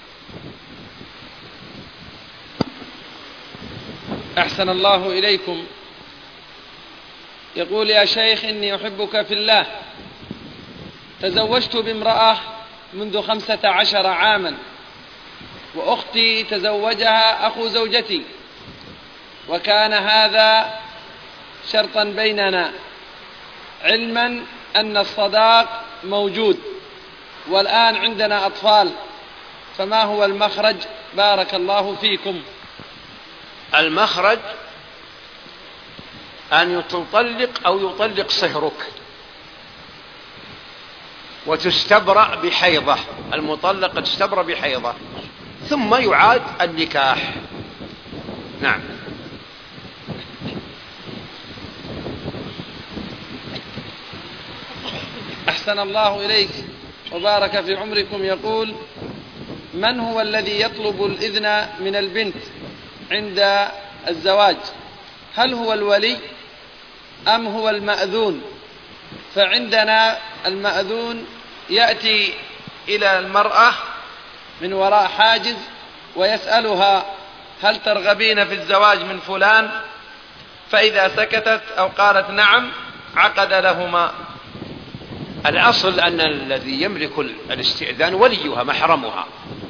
E: أحسن الله إليكم. يقول: يا شيخ إني أحبك في الله، تزوجت بامرأة منذ 15 عاما، وأختي تزوجها أخو زوجتي، وكان هذا شرطا بيننا، علما أن الصداق موجود، والآن عندنا أطفال، فما هو المخرج؟ بارك الله فيكم.
C: المخرج أن تطلق أو يطلق صهرك وتستبرأ بحيضة، المطلقة تستبرأ بحيضة ثم يعاد النكاح. نعم.
E: أحسن الله إليك وبارك في عمركم. يقول: من هو الذي يطلب الإذن من البنت عند الزواج؟ هل هو الولي أم هو المأذون؟ فعندنا المأذون يأتي إلى المرأة من وراء حاجز ويسألها: هل ترغبين في الزواج من فلان؟ فإذا سكتت أو قالت نعم عقد لهما.
C: الأصل أن الذي يملك الاستئذان وليها محرمها،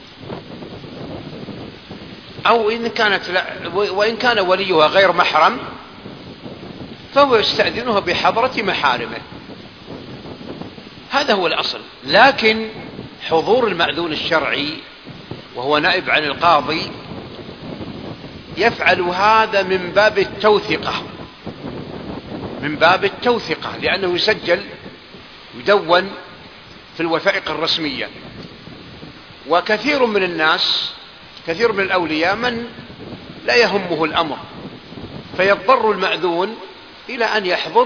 C: أو إن كانت وإن كان وليها غير محرم فهو يستأذنها بحضرة محارمه. هذا هو الأصل. لكن حضور المأذون الشرعي وهو نائب عن القاضي يفعل هذا من باب التوثقة، من باب التوثقة، لأنه يسجل يدون في الوثائق الرسمية. وكثير من الناس، كثير من الأولياء من لا يهمه الأمر، فيضطر المأذون إلى أن يحضر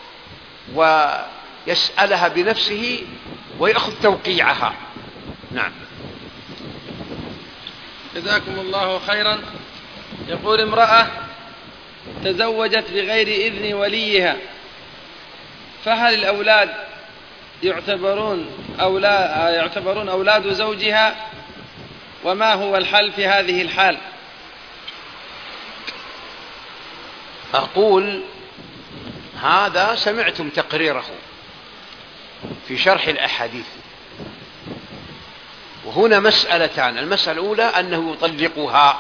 C: ويسألها بنفسه ويأخذ توقيعها. نعم.
E: جزاكم الله خيرا. يقول امرأة تزوجت بغير إذن وليها، فهل الأولاد يعتبرون أولاد زوجها؟ وما هو الحل في هذه الحال؟
C: أقول هذا سمعتم تقريره في شرح الأحاديث، وهنا مسألتان. المسألة الأولى أنه يطلقها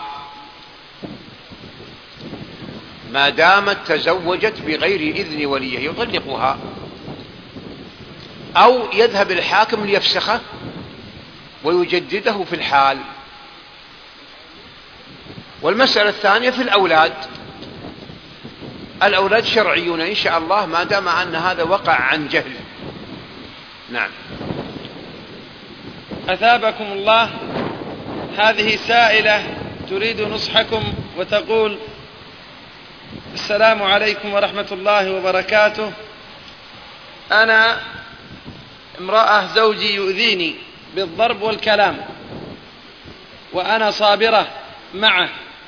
C: ما دامت تزوجت بغير إذن وليه، يطلقها، أو يذهب الحاكم ليفسخه ويجدده في الحال. والمسألة الثانية في الأولاد، الأولاد شرعيون إن شاء الله ما دام أن هذا وقع عن جهل. نعم.
E: أثابكم الله. هذه سائلة تريد نصحكم وتقول: السلام عليكم ورحمة الله وبركاته. أنا امرأة زوجي يؤذيني بالضرب والكلام، وأنا صابرة معه،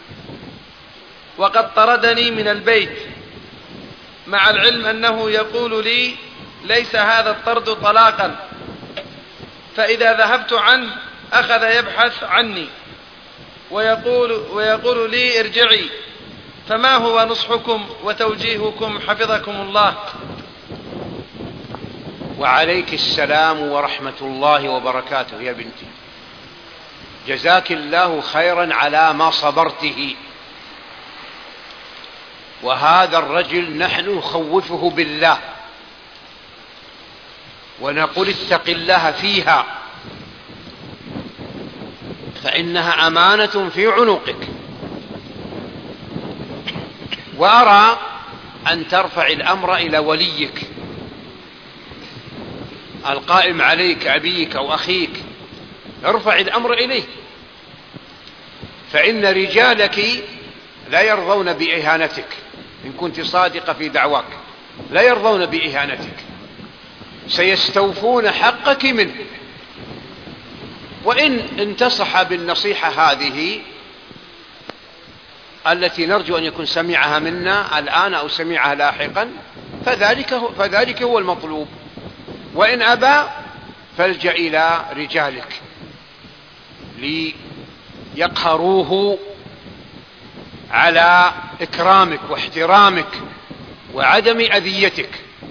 E: وقد طردني من البيت، مع العلم أنه يقول لي: ليس هذا الطرد طلاقا، فإذا ذهبت عنه أخذ يبحث عني ويقول لي: ارجعي. فما هو نصحكم وتوجيهكم حفظكم الله؟
C: وعليك السلام ورحمة الله وبركاته يا بنتي، جزاك الله خيرا على ما صبرته. وهذا الرجل نحن نخوفه بالله ونقول: اتق الله فيها، فإنها أمانة في عنقك. وأرى أن ترفع الأمر إلى وليك القائم عليك، أبيك أو أخيك، ارفع الأمر إليه، فإن رجالك لا يرضون بإهانتك. إن كنت صادقة في دعواك لا يرضون بإهانتك، سيستوفون حقك منه. وإن انتصح بالنصيحة هذه التي نرجو أن يكون سمعها منا الآن أو سمعها لاحقا، فذلك هو المطلوب. وإن أبى فالجأ إلى رجالك ليقهروه على إكرامك واحترامك وعدم أذيتك،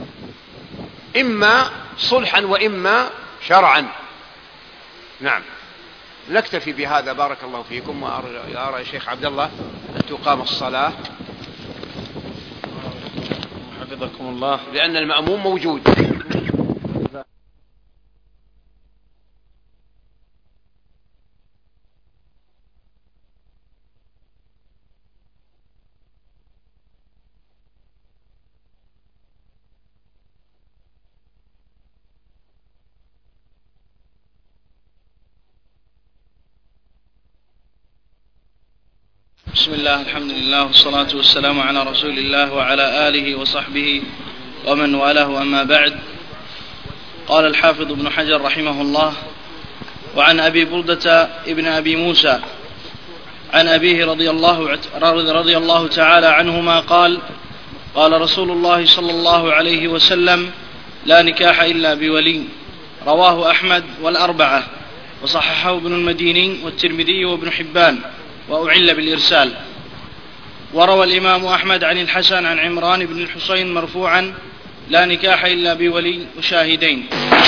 C: إما صلحا وإما شرعا. نعم. نكتفي بهذا، بارك الله فيكم. وأرى يا شيخ عبد الله أن تقام الصلاة
E: حفظكم الله،
C: لأن المأموم موجود.
A: بسم الله، الحمد لله، والصلاة والسلام على رسول الله وعلى آله وصحبه ومن والاه، أما بعد. قال الحافظ ابن حجر رحمه الله: وعن أبي بردة ابن أبي موسى عن أبيه رضي الله تعالى عنهما قال: قال رسول الله صلى الله عليه وسلم: لا نكاح إلا بولي. رواه أحمد والأربعة، وصححه ابن المديني والترمذي وابن حبان، وأعل بالإرسال. وروى الإمام أحمد عن الحسن عن عمران بن الحصين مرفوعا: لا نكاح إلا بولي وشاهدين.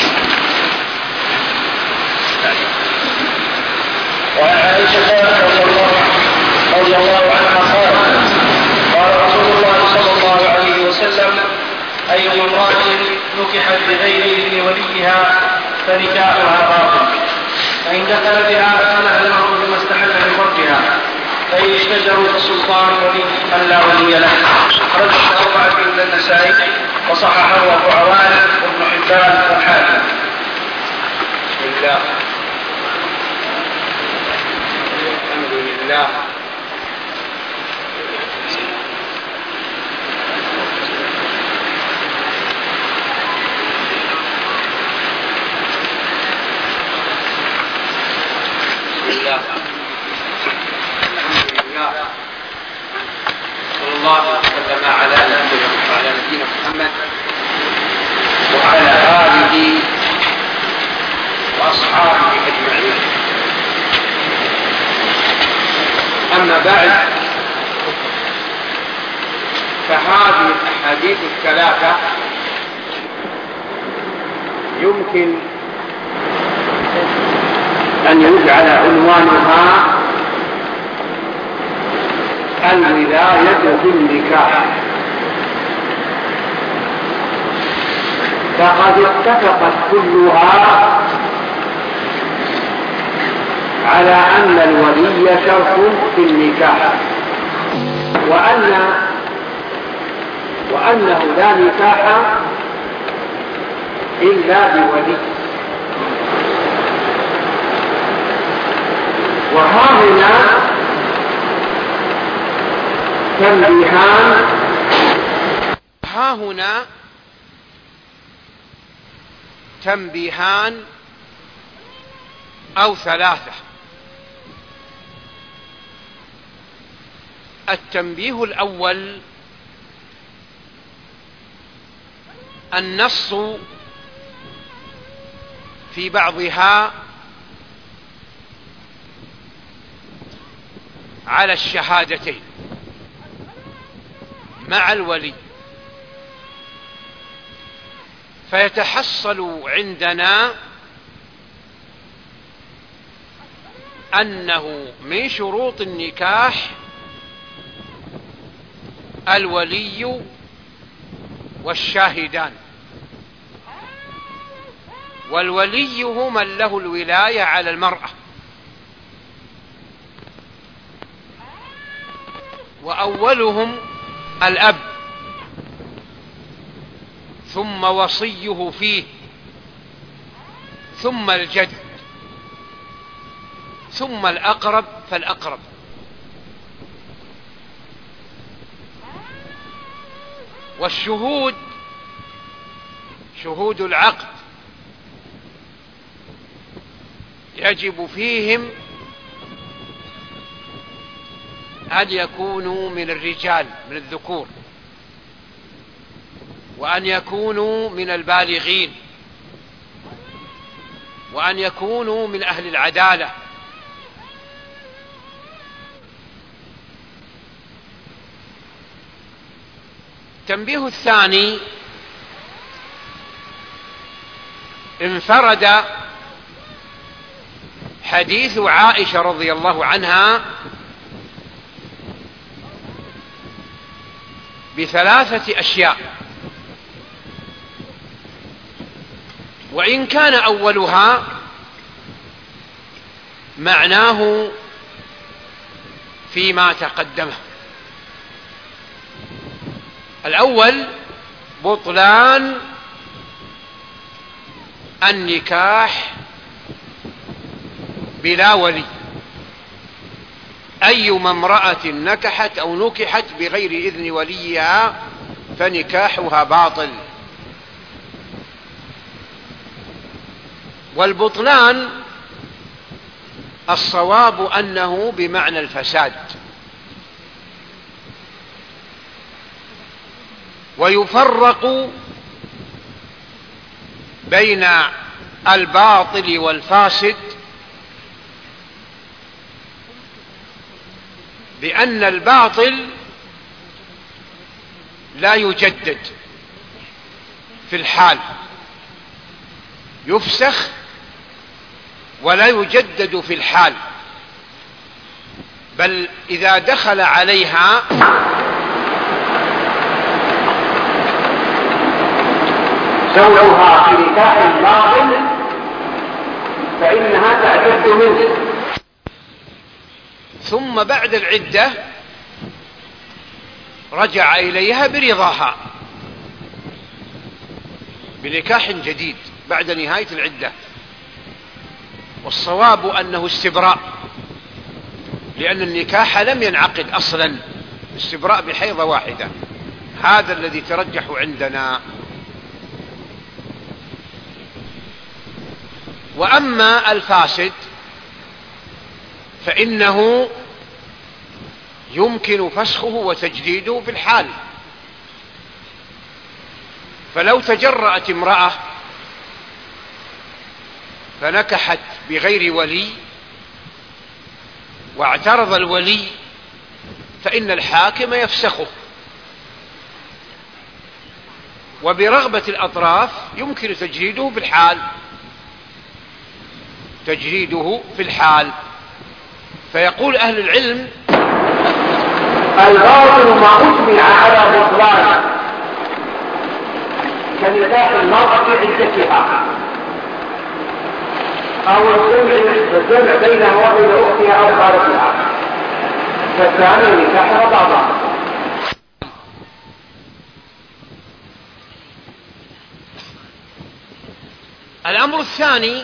B: وعن عائشة رضي الله عنها قالت: قال رسول الله صلى الله عليه وسلم: أي امرأة نكحت بغير إذن وليها فنكاحها باطل، فإن دخل بها فلها المهر بما استحل من فرجها، فإن اشتجروا فالسلطان ولي من لا ولي له. أخرجه الأربعة إلا النسائي وصححه أبو عوانة وابن حبان والحاكم.
C: بسم الله الحمد لله صلى الله وسلم على نبينا محمد وعلى آله وأصحابه أجمعين. أما بعد، فهذه الأحاديث الثلاثة يمكن أن يجعل عنوانها الولاية في النكاح، فقد اتفقت كلها على أن الولي شرط في النكاح، وأنه لا نكاح إلا بولي. ها هنا تنبيهان أو ثلاثة. التنبيه الأول: النص في بعضها على الشهادتين مع الولي، فيتحصل عندنا أنه من شروط النكاح الولي والشاهدان، والولي هو من له الولاية على المرأة، وأولهم الأب، ثم وصيه فيه، ثم الجد، ثم الأقرب فالأقرب. والشهود شهود العقد يجب فيهم أن يكونوا من الرجال، من الذكور، وأن يكونوا من البالغين، وأن يكونوا من أهل العدالة. التنبيه الثاني: انفرد حديث عائشة رضي الله عنها بثلاثة أشياء، وإن كان أولها معناه فيما تقدمه. الأول: بطلان النكاح بلا ولي، أيما امرأة نكحت أو نكحت بغير إذن وليها فنكاحها باطل. والبطلان الصواب أنه بمعنى الفساد، ويفرق بين الباطل والفاسد بأن الباطل لا يجدد في الحال، يفسخ ولا يجدد في الحال، بل إذا دخل عليها
D: زوجها في نكاح باطل فإنها تعتد منه.
C: ثم بعد العدة رجع إليها برضاها بنكاح جديد بعد نهاية العدة. والصواب أنه استبراء، لأن النكاح لم ينعقد أصلا، استبراء بحيضة واحدة، هذا الذي ترجح عندنا. وأما الفاسد فإنه يمكن فسخه وتجديده في الحال. فلو تجرأت امرأة فنكحت بغير ولي واعترض الولي فإن الحاكم يفسخه، وبرغبة الأطراف يمكن تجريده في الحال، تجريده في الحال. فيقول أهل العلم:
D: الباطل ما أجمع على بطلان كنكاح المرأة في عدتها أو الجمع بينها وبين أختها أو خالتها، فالثاني نكاحها بعضها.
C: الأمر الثاني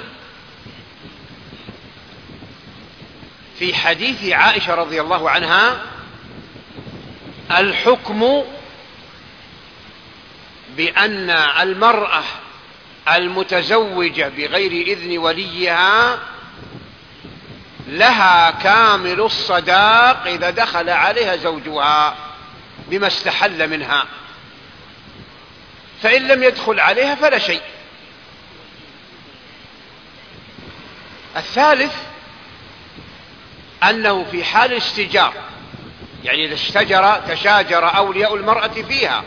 C: في حديث عائشة رضي الله عنها: الحكم بأن المرأة المتزوجة بغير إذن وليها لها كامل الصداق إذا دخل عليها زوجها بما استحل منها، فإن لم يدخل عليها فلا شيء. الثالث أنه في حال الاستئجار، يعني إذا تشاجر أولياء المرأة فيها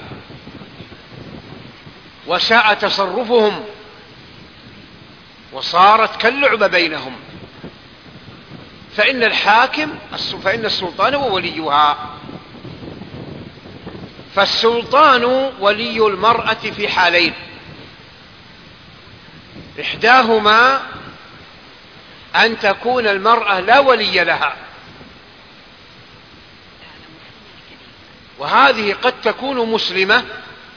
C: وساء تصرفهم وصارت كاللعبة بينهم، فإن السلطان هو وليها. فالسلطان ولي المرأة في حالين: إحداهما أن تكون المرأة لا ولي لها، وهذه قد تكون مسلمة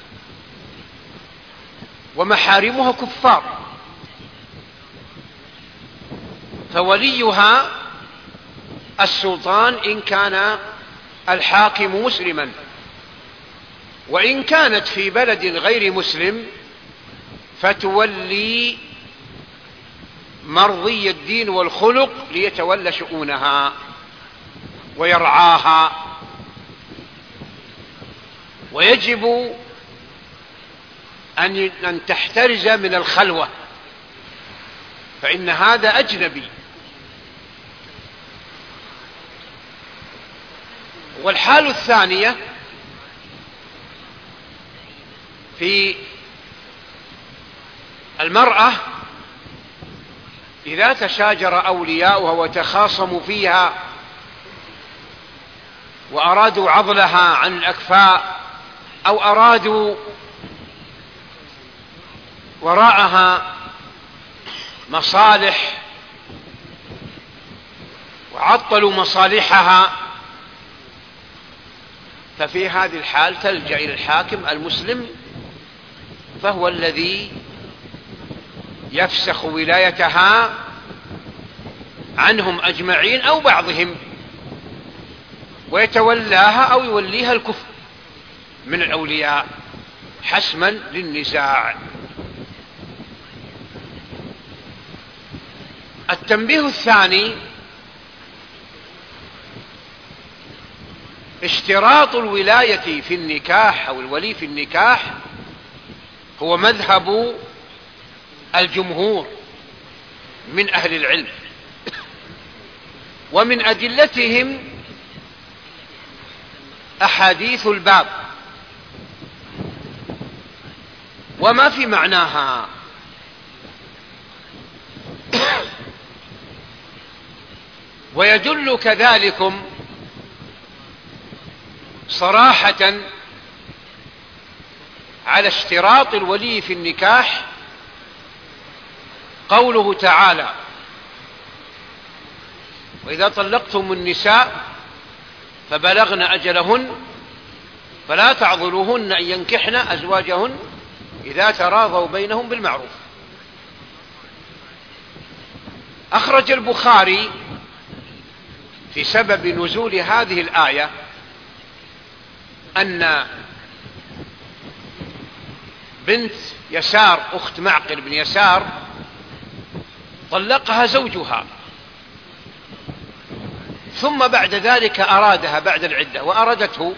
C: ومحارمها كفار، فوليها السلطان إن كان الحاكم مسلما، وإن كانت في بلد غير مسلم فتولي مرضي الدين والخلق ليتولى شؤونها ويرعاها. ويجب أن تحترز من الخلوة، فإن هذا أجنبي. والحال الثانية في المرأة إذا تشاجر أولياؤها وتخاصموا فيها وأرادوا عضلها عن الأكفاء أو أرادوا وراءها مصالح وعطلوا مصالحها، ففي هذه الحال تلجأ إلى الحاكم المسلم، فهو الذي يفسخ ولايتها عنهم أجمعين أو بعضهم، ويتولاها أو يوليها الكفء من الأولياء حسما للنزاع. التنبيه الثاني: اشتراط الولاية في النكاح أو الولي في النكاح هو مذهب الجمهور من أهل العلم، ومن أدلتهم أحاديث الباب وما في معناها. ويدل كذلكم صراحة على اشتراط الولي في النكاح قوله تعالى: وإذا طلقتم النساء فبلغن أجلهن فلا تعضلوهن أن ينكحن أزواجهن إذا تراضوا بينهم بالمعروف. أخرج البخاري في سبب نزول هذه الآية أن بنت يسار أخت معقل بن يسار طلقها زوجها، ثم بعد ذلك أرادها بعد العدة وأرادته،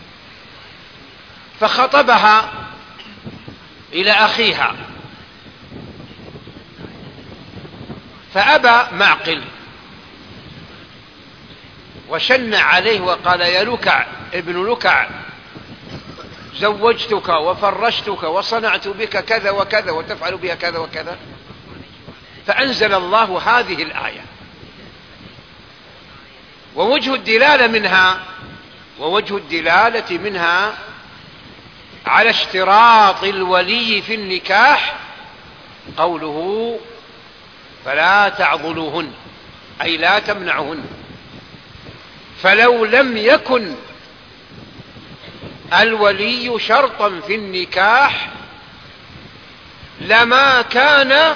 C: فخطبها إلى أخيها فأبى معقل وشن عليه وقال: يا لكع ابن لكع، زوجتك وفرشتك وصنعت بك كذا وكذا وتفعل بها كذا وكذا. فأنزل الله هذه الآية. ووجه الدلالة منها على اشتراط الولي في النكاح قوله: فلا تعضلوهن، أي لا تمنعهن. فلو لم يكن الولي شرطا في النكاح لما كان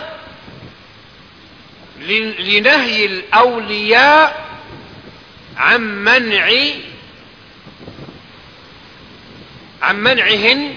C: لنهي الأولياء عن منعهن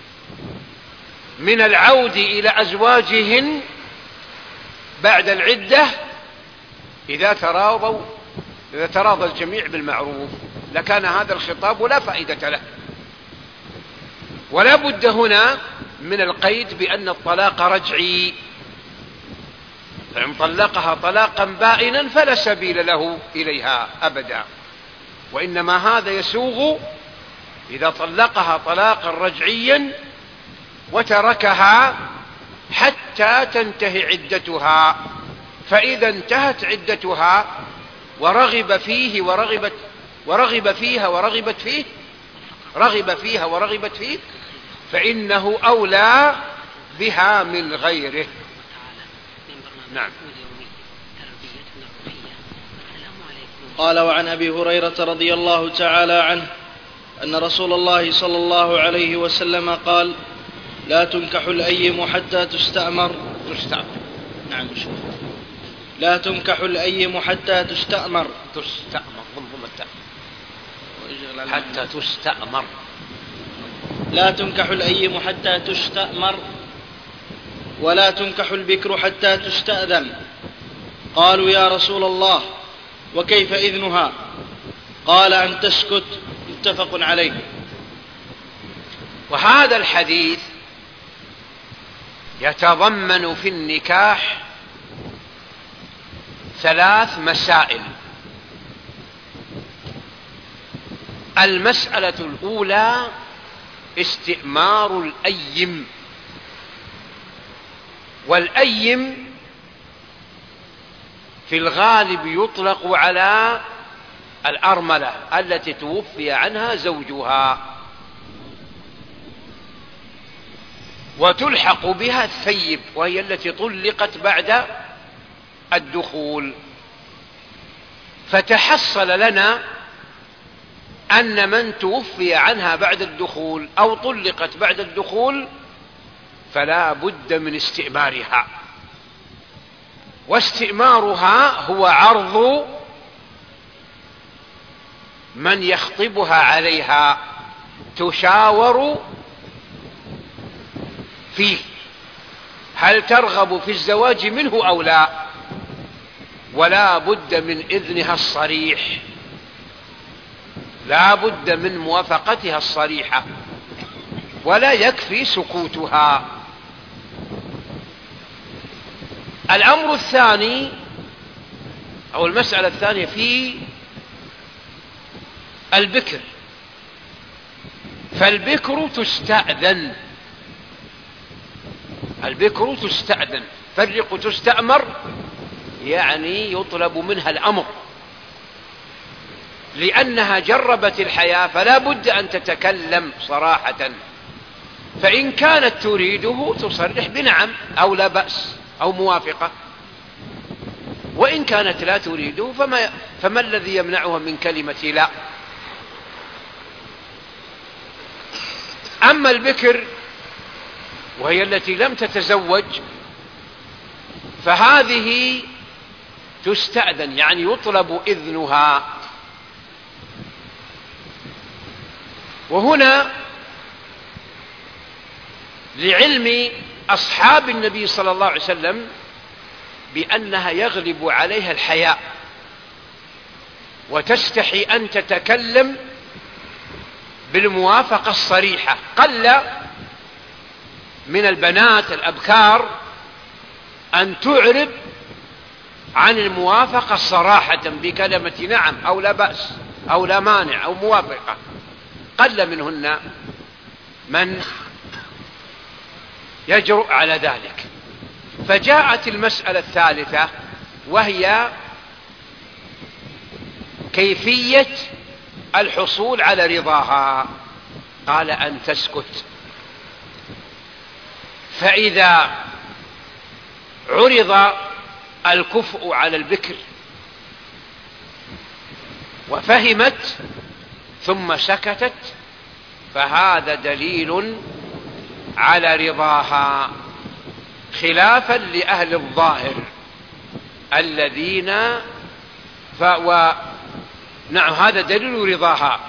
C: من العود إلى أزواجهن بعد العدة إذا تراضى الجميع بالمعروف، لكان هذا الخطاب لا فائدة له. ولا بد هنا من القيد بأن الطلاق رجعي، فإن طلقها طلاقا بائنا فلا سبيل له إليها أبدا، وإنما هذا يسوغ إذا طلقها طلاقا رجعيا وتركها حتى تنتهي عدتها. فإذا انتهت عدتها ورغب فيها ورغبت فيه فإنه أولى بها من غيره. نعم.
A: قال: وعن أبي هريرة رضي الله تعالى عنه أن رسول الله صلى الله عليه وسلم قال: لا تنكح الأيم حتى تستأمر. نعم. لا تنكح الأيم حتى تستأمر.
C: حتى تستأمر.
A: لا تنكح الأيم حتى تستأمر، ولا تنكح البكر حتى تستأذن. قالوا: يا رسول الله، وكيف إذنها؟ قال: أن تسكت. متفق عليه.
C: وهذا الحديث يتضمن في النكاح 3 مسائل. المسألة الأولى استئمار الأيم. والأيم في الغالب يطلق على الأرملة التي توفي عنها زوجها، وتلحق بها الثيب وهي التي طلقت بعد الدخول. فتحصل لنا أن من توفي عنها بعد الدخول أو طلقت بعد الدخول فلا بد من استئمارها. واستئمارها هو عرض من يخطبها عليها، تشاور فيه هل ترغب في الزواج منه أو لا، ولا بد من إذنها الصريح، لا بد من موافقتها الصريحة، ولا يكفي سكوتها. الأمر الثاني أو المسألة الثانية في البكر، فالبكر تستأذن. البكر تستأذن، فرق تستأمر يعني يطلب منها الأمر، لأنها جربت الحياة فلا بد أن تتكلم صراحة. فإن كانت تريده تصرح بنعم أو لا بأس أو موافقة. وإن كانت لا تريده فما الذي يمنعها من كلمة لا؟ أما البكر وهي التي لم تتزوج فهذه تستأذن، يعني يطلب إذنها. وهنا لعلم أصحاب النبي صلى الله عليه وسلم بأنها يغلب عليها الحياء وتستحي أن تتكلم بالموافقة الصريحة. قل من البنات الأبكار أن تعرب عن الموافقة صراحة بكلمة نعم أو لا بأس أو لا مانع أو موافقة، قل منهن من يجرؤ على ذلك. فجاءت المسألة الثالثة وهي كيفية الحصول على رضاها. قال أن تسكت. فإذا عرض الكفء على البكر وفهمت ثم سكتت فهذا دليل على رضاها، خلافا لأهل الظاهر الذين نعم هذا دليل رضاها.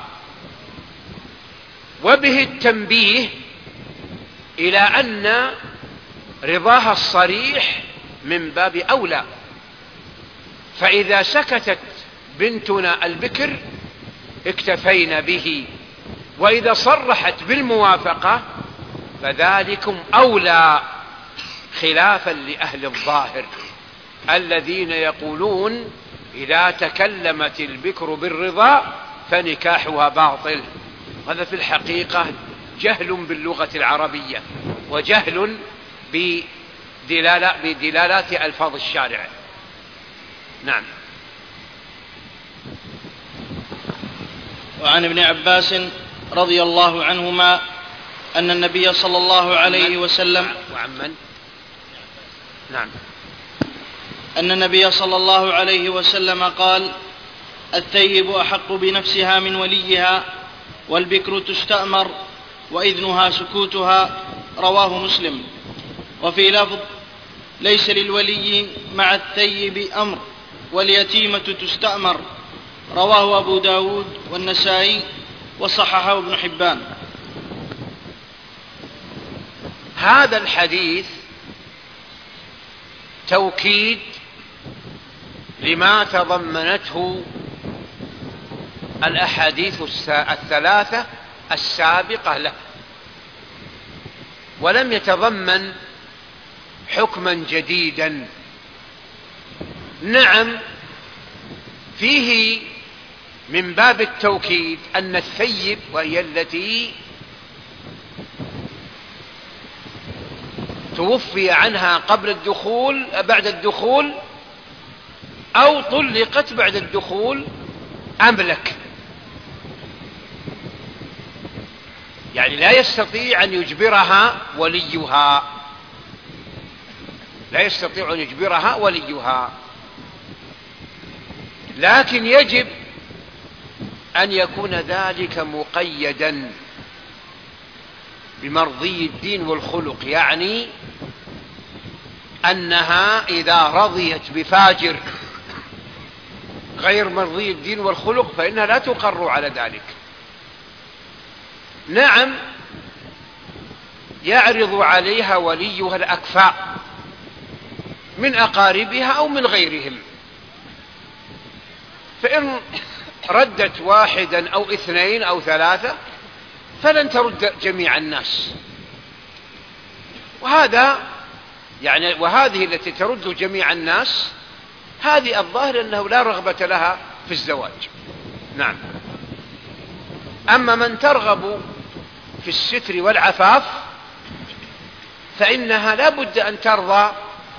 C: وبه التنبيه إلى أن رضاها الصريح من باب أولى. فإذا سكتت بنتنا البكر اكتفينا به، وإذا صرحت بالموافقة فذلكم أولى، خلافا لأهل الظاهر الذين يقولون إذا تكلمت البكر بالرضا فنكاحها باطل. هذا في الحقيقة جهل باللغة العربية وجهل بدلالات ألفاظ الشارع. نعم.
A: وعن ابن عباس رضي الله عنهما أن النبي صلى الله عليه وسلم
C: وعن من؟ نعم.
A: أن النبي صلى الله عليه وسلم قال: الثيب أحق بنفسها من وليها، والبكر تستأمر وإذنها سكوتها. رواه مسلم. وفي لفظ: ليس للولي مع الثيب أمر، واليتيمة تستأمر. رواه أبو داود والنسائي وصححه ابن حبان.
C: هذا الحديث توكيد لما تضمنته الأحاديث الثلاثة السابقة له، ولم يتضمن حكما جديدا. نعم فيه من باب التوكيد أن الثيب وهي التي توفي عنها قبل الدخول بعد الدخول أو طلقت بعد الدخول أملك، يعني لا يستطيع أن يجبرها وليها، لا يستطيع أن يجبرها وليها، لكن يجب أن يكون ذلك مقيدا بمرضي الدين والخلق، يعني أنها إذا رضيت بفاجر غير مرضي الدين والخلق فإنها لا تقر على ذلك. نعم يعرض عليها وليها الأكفاء من أقاربها أو من غيرهم، فإن ردت واحدا أو اثنين أو ثلاثة فلن ترد جميع الناس، وهذا يعني وهذه التي ترد جميع الناس هذه الظاهر أنه لا رغبة لها في الزواج. نعم. أما من ترغب في الستر والعفاف فإنها لا بد أن ترضى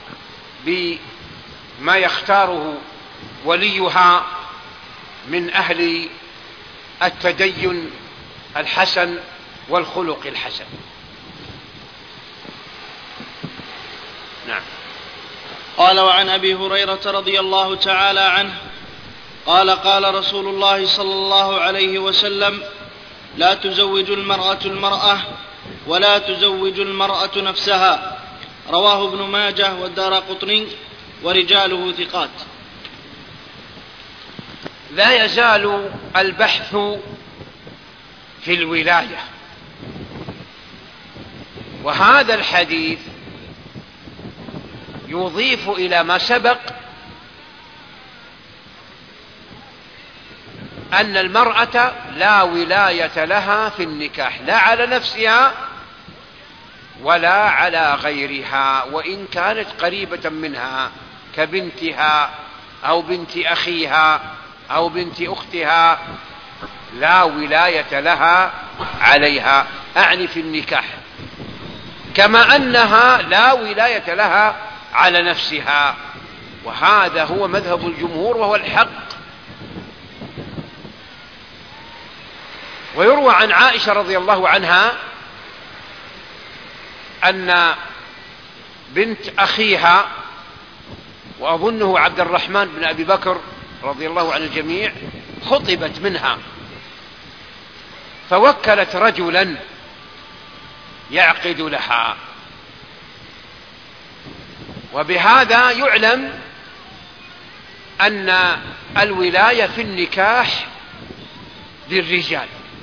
C: بما يختاره وليها من أهل التدين الحسن والخلق الحسن. نعم.
A: قال وعن أبي هريرة رضي الله تعالى عنه قال قال رسول الله صلى الله عليه وسلم لا تزوج المرأة المرأة ولا تزوج المرأة نفسها. رواه ابن ماجه والدارقطني ورجاله ثقات.
C: لا يزال البحث في الولاية، وهذا الحديث يضيف إلى ما سبق أن المرأة لا ولاية لها في النكاح، لا على نفسها ولا على غيرها، وإن كانت قريبة منها كبنتها أو بنت أخيها أو بنت أختها، لا ولاية لها عليها، أعني في النكاح، كما أنها لا ولاية لها على نفسها. وهذا هو مذهب الجمهور وهو الحق. ويروى عن عائشة رضي الله عنها أن بنت أخيها، وأظنه عبد الرحمن بن أبي بكر رضي الله عن الجميع، خطبت منها، فوكلت رجلا يعقد لها. وبهذا يعلم أن الولاية في النكاح للرجال،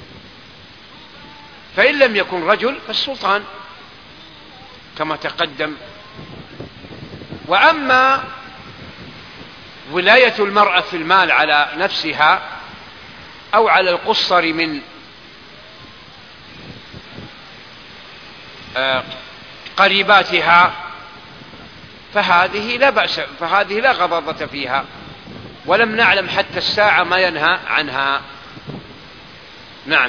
C: فإن لم يكن رجل فالسلطان كما تقدم. وأما ولاية المرأة في المال على نفسها أو على القصر من قريباتها فهذه لا بأس، فهذه لا غضاضة فيها، ولم نعلم حتى الساعة ما ينهى عنها. نعم.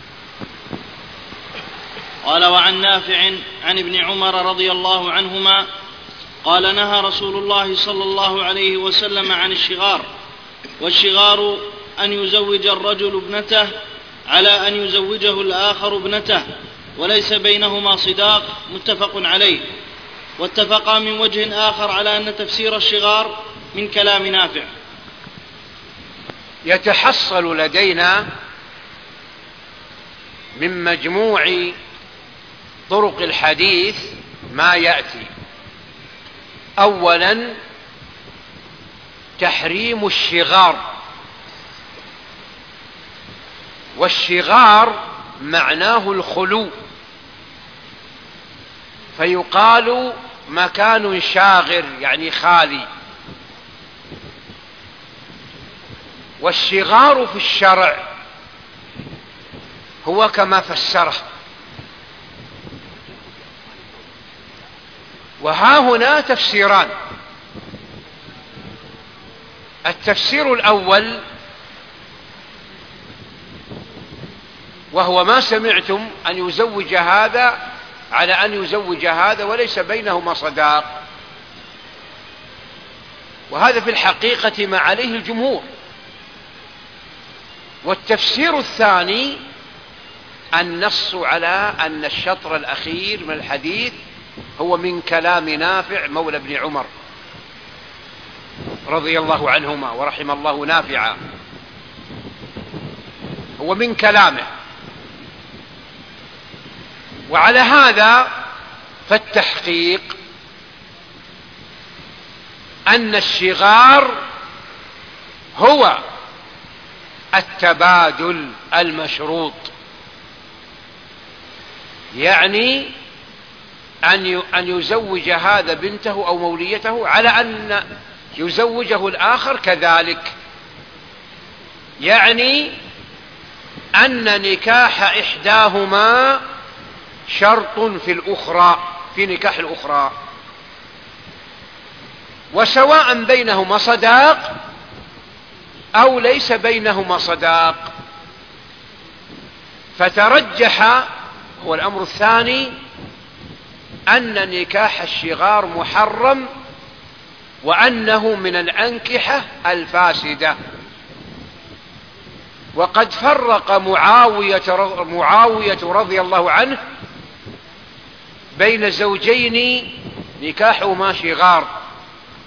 A: قال وعن نافع عن ابن عمر رضي الله عنهما قال نهى رسول الله صلى الله عليه وسلم عن الشغار، والشغار أن يزوج الرجل ابنته على أن يزوجه الآخر ابنته وليس بينهما صداق، متفق عليه. واتفقا من وجه آخر على أن تفسير الشغار من كلام نافع.
C: يتحصل لدينا من مجموع طرق الحديث ما يأتي: أولا تحريم الشغار، والشغار معناه الخلو، فيقال مكان شاغر يعني خالي. والشغار في الشرع هو كما فسره. وها هنا تفسيران: التفسير الأول وهو ما سمعتم أن يزوج هذا على أن يزوج هذا وليس بينهما صداق، وهذا في الحقيقة ما عليه الجمهور. والتفسير الثاني النص على أن الشطر الأخير من الحديث هو من كلام نافع مولى ابن عمر رضي الله عنهما ورحم الله نافعا، هو من كلامه. وعلى هذا فالتحقيق أن الشغار هو التبادل المشروط، يعني أن يزوج هذا بنته أو موليته على أن يزوجه الآخر كذلك، يعني أن نكاح إحداهما شرط في الأخرى، في نكاح الأخرى، وسواء بينهما صداق أو ليس بينهما صداق. فترجح هو الأمر الثاني أن نكاح الشغار محرم، وأنه من الأنكحة الفاسدة. وقد فرق معاوية رضي الله عنه بين زوجين نكاحهما شغار،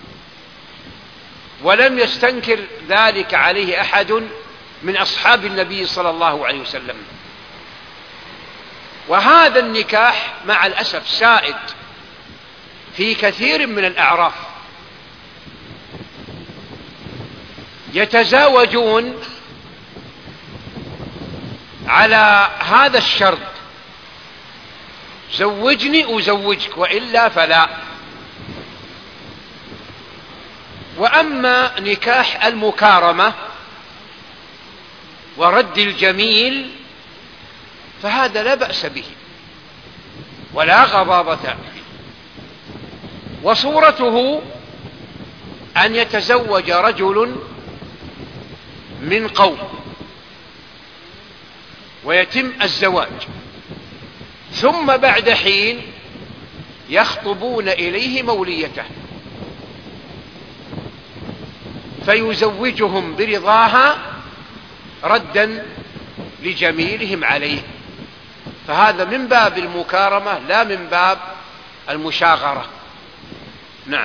C: ولم يستنكر ذلك عليه أحد من أصحاب النبي صلى الله عليه وسلم. وهذا النكاح مع الأسف سائد في كثير من الأعراف، يتزاوجون على هذا الشرط: زوجني أزوجك وإلا فلا. وأما نكاح المكارمة ورد الجميل فهذا لا بأس به ولا غضاضة، وصورته أن يتزوج رجل من قوم ويتم الزواج، ثم بعد حين يخطبون إليه موليته فيزوجهم برضاها ردا لجميلهم عليه، فهذا من باب المكارمة لا من باب المشاغرة. نعم.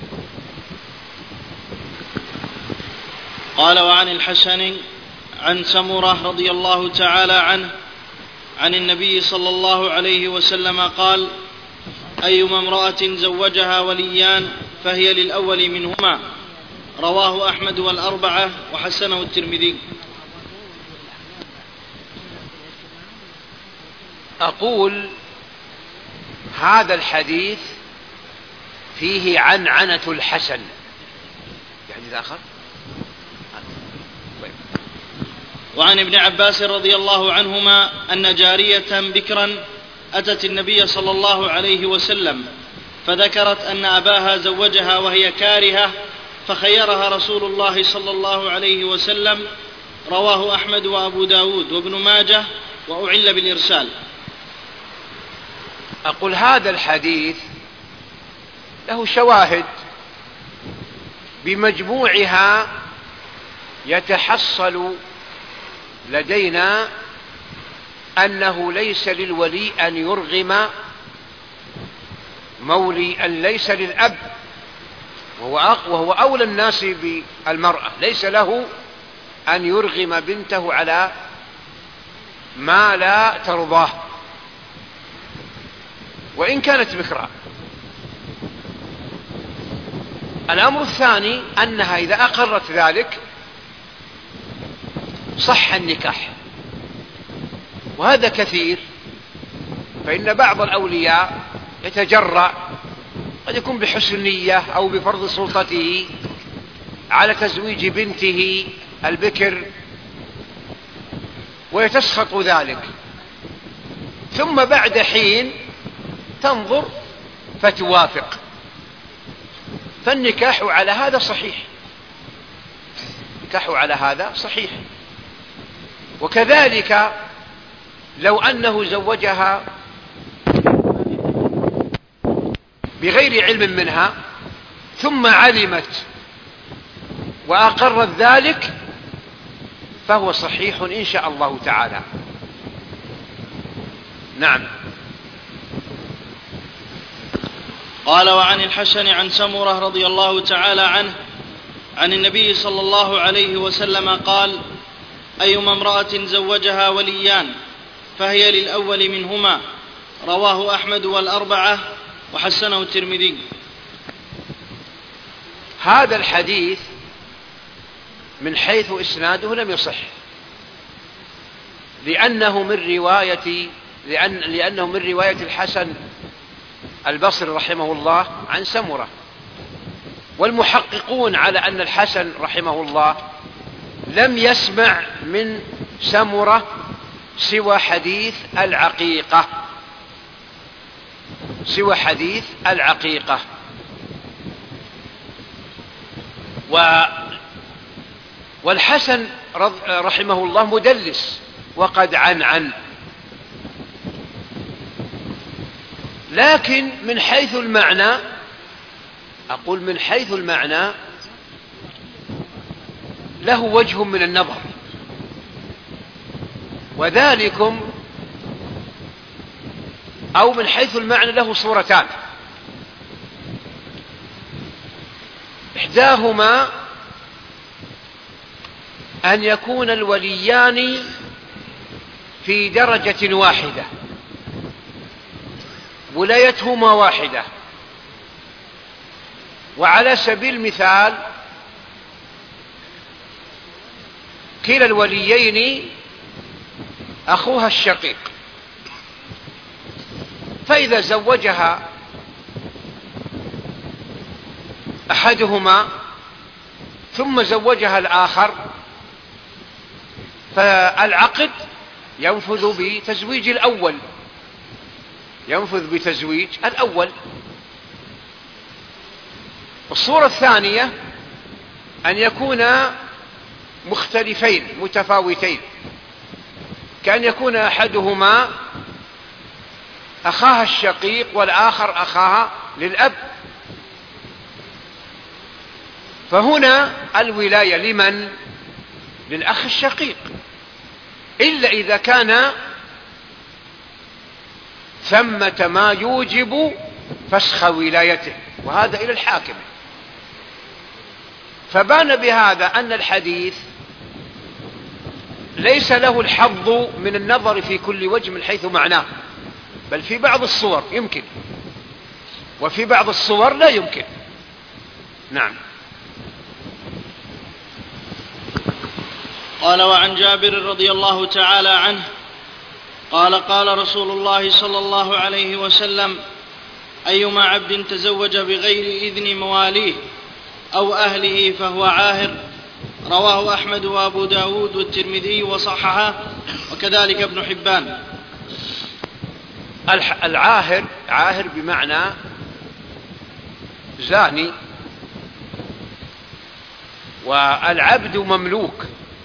A: قال: وعن الحسن عن سمرة رضي الله تعالى عنه عن النبي صلى الله عليه وسلم قال: أيما امرأة زوجها وليان فهي للأول منهما. رواه أحمد والأربعة وحسنه الترمذي.
C: أقول هذا الحديث فيه عنعنة الحسن. الحديث آخر.
A: وعن ابن عباس رضي الله عنهما أن جارية بكرا أتت النبي صلى الله عليه وسلم فذكرت أن أباها زوجها وهي كارهة فخيرها رسول الله صلى الله عليه وسلم. رواه أحمد وأبو داود وابن ماجه وأعل بالإرسال.
C: أقول هذا الحديث له شواهد بمجموعها يتحصل لدينا أنه ليس للولي أن يرغم مولي أن ليس للأب، وهو أولى الناس بالمرأة، ليس له أن يرغم بنته على ما لا ترضاه وإن كانت بكرا. الأمر الثاني أنها إذا أقرت ذلك صح النكاح، وهذا كثير، فإن بعض الأولياء يتجرأ، قد يكون بحسن نية أو بفرض سلطته على تزويج بنته البكر ويتسخط ذلك، ثم بعد حين تنظر فتوافق، فالنكاح على هذا صحيح، النكاح على هذا صحيح. وكذلك لو أنه زوجها بغير علم منها ثم علمت وأقرت ذلك فهو صحيح إن شاء الله تعالى. نعم.
A: قال: وعن الحسن عن سمرة رضي الله تعالى عنه عن النبي صلى الله عليه وسلم قال: أيما امرأة زوجها وليان فهي للأول منهما. رواه أحمد والأربعة وحسنه الترمذي.
C: هذا الحديث من حيث إسناده لم يصح، لأنه من رواية الحسن البصري رحمه الله عن سمرة، والمحققون على أن الحسن رحمه الله لم يسمع من سمرة سوى حديث العقيقة، والحسن رحمه الله مدلس وقد عنعن، لكن من حيث المعنى، أقول من حيث المعنى له وجه من النظر، وذلكم أو من حيث المعنى له صورتان: إحداهما أن يكون الوليان في درجة واحدة، ولايتهما واحدة. وعلى سبيل المثال كلا الوليين أخوها الشقيق، فإذا زوجها أحدهما ثم زوجها الآخر فالعقد ينفذ بتزويج الأول، الصورة الثانية أن يكون مختلفين متفاوتين، كأن يكون أحدهما أخاها الشقيق والآخر أخاها للأب، فهنا الولاية لمن؟ للأخ الشقيق، إلا إذا كان ثمة ما يوجب فسخ ولايته، وهذا إلى الحاكم. فبان بهذا أن الحديث ليس له الحظ من النظر في كل وجه من حيث معناه، بل في بعض الصور يمكن، وفي بعض الصور لا يمكن. نعم.
A: قال: وعن جابر رضي الله تعالى عنه قال: قال رسول الله صلى الله عليه وسلم: أيما عبد تزوج بغير إذن مواليه أو أهله فهو عاهر. رواه أحمد وأبو داود والترمذي وصححه، وكذلك ابن حبان.
C: العاهر عاهر بمعنى زاني، والعبد مملوك،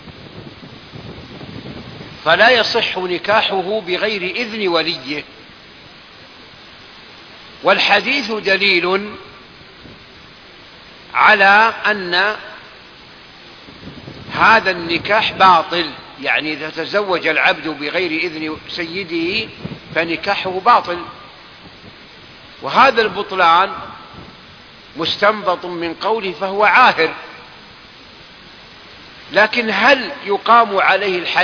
C: فلا يصح نكاحه بغير إذن وليه. والحديث دليل على أن هذا النكاح باطل، يعني إذا تزوج العبد بغير إذن سيده فنكاحه باطل، وهذا البطلان مستنبط من قوله فهو عاهر. لكن هل يقام عليه الحد؟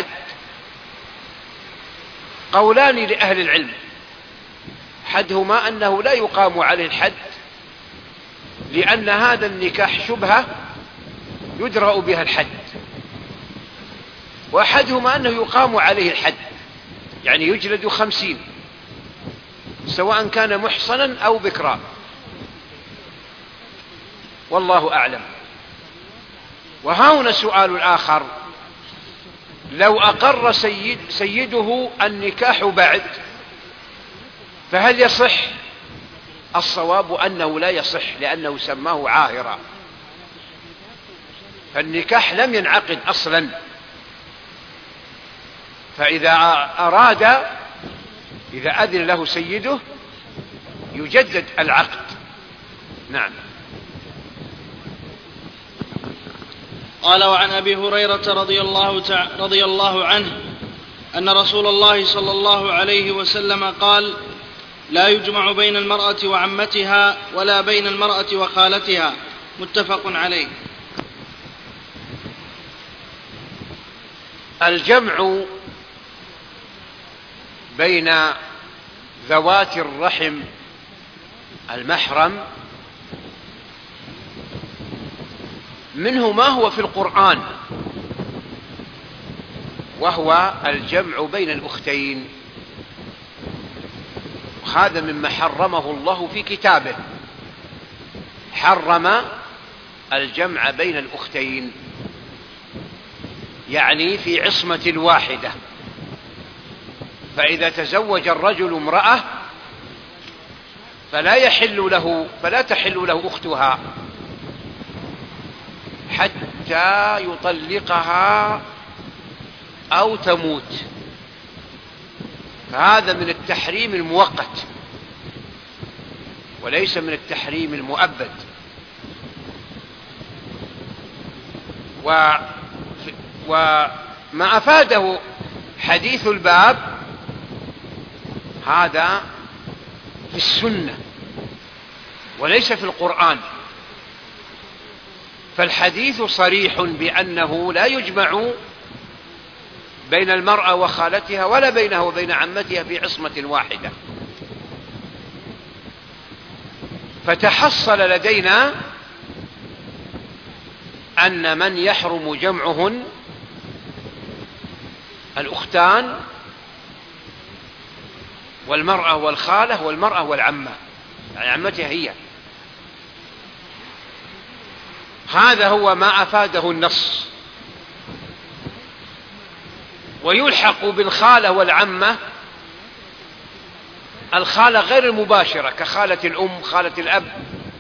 C: قولان لأهل العلم، أحدهما أنه لا يقام عليه الحد لأن هذا النكاح شبهة يدرأ بها الحد، وأحدهما أنه يقام عليه الحد، يعني يجلد 50 سواء كان محصنا أو بكرا، والله أعلم. وهنا سؤال آخر: لو أقر سيده النكاح بعد فهل يصح؟ الصواب أنه لا يصح، لأنه سماه عاهرا، فالنكاح لم ينعقد أصلا. فإذا أراد، إذا أذن له سيده يجدد العقد. نعم.
A: قال: وعن أبي هريرة رضي الله عنه أن رسول الله صلى الله عليه وسلم قال: لا يجمع بين المرأة وعمتها ولا بين المرأة وخالتها. متفق عليه.
C: الجمع بين ذوات الرحم المحرم منه ما هو في القرآن، وهو الجمع بين الأختين، وهذا مما حرمه الله في كتابه، حرم الجمع بين الأختين، يعني في عصمة واحدة. فإذا تزوج الرجل امرأة فلا تحل له أختها حتى يطلقها أو تموت، فهذا من التحريم المؤقت وليس من التحريم المؤبد. وما أفاده حديث الباب هذا في السنة وليس في القرآن، فالحديث صريح بأنه لا يجمع بين المرأة وخالتها ولا بينها وبين عمتها في عصمة واحدة. فتحصل لدينا أن من يحرم جمعهن الأختان والمرأة والخالة والمرأة والعمة، يعني عمتها هي. هذا هو ما أفاده النص. ويلحق بالخالة والعمة الخالة غير المباشرة كخالة الأم، خالة الأب،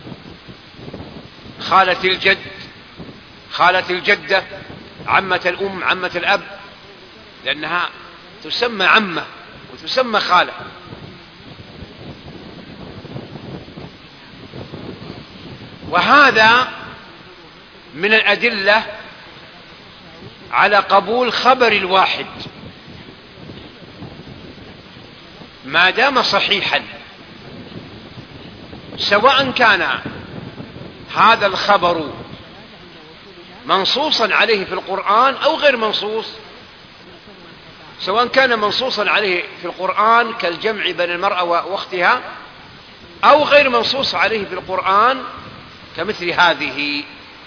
C: خالة الجد، خالة الجدة، عمة الأم، عمة الأب، لأنها تسمى عمة وتسمى خالة. وهذا من الأدلة على قبول خبر الواحد ما دام صحيحا، سواء كان هذا الخبر منصوصا عليه في القرآن أو غير منصوص، سواء كان منصوصا عليه في القرآن كالجمع بين المرأة وأختها أو غير منصوص عليه في القرآن كمثل هذه.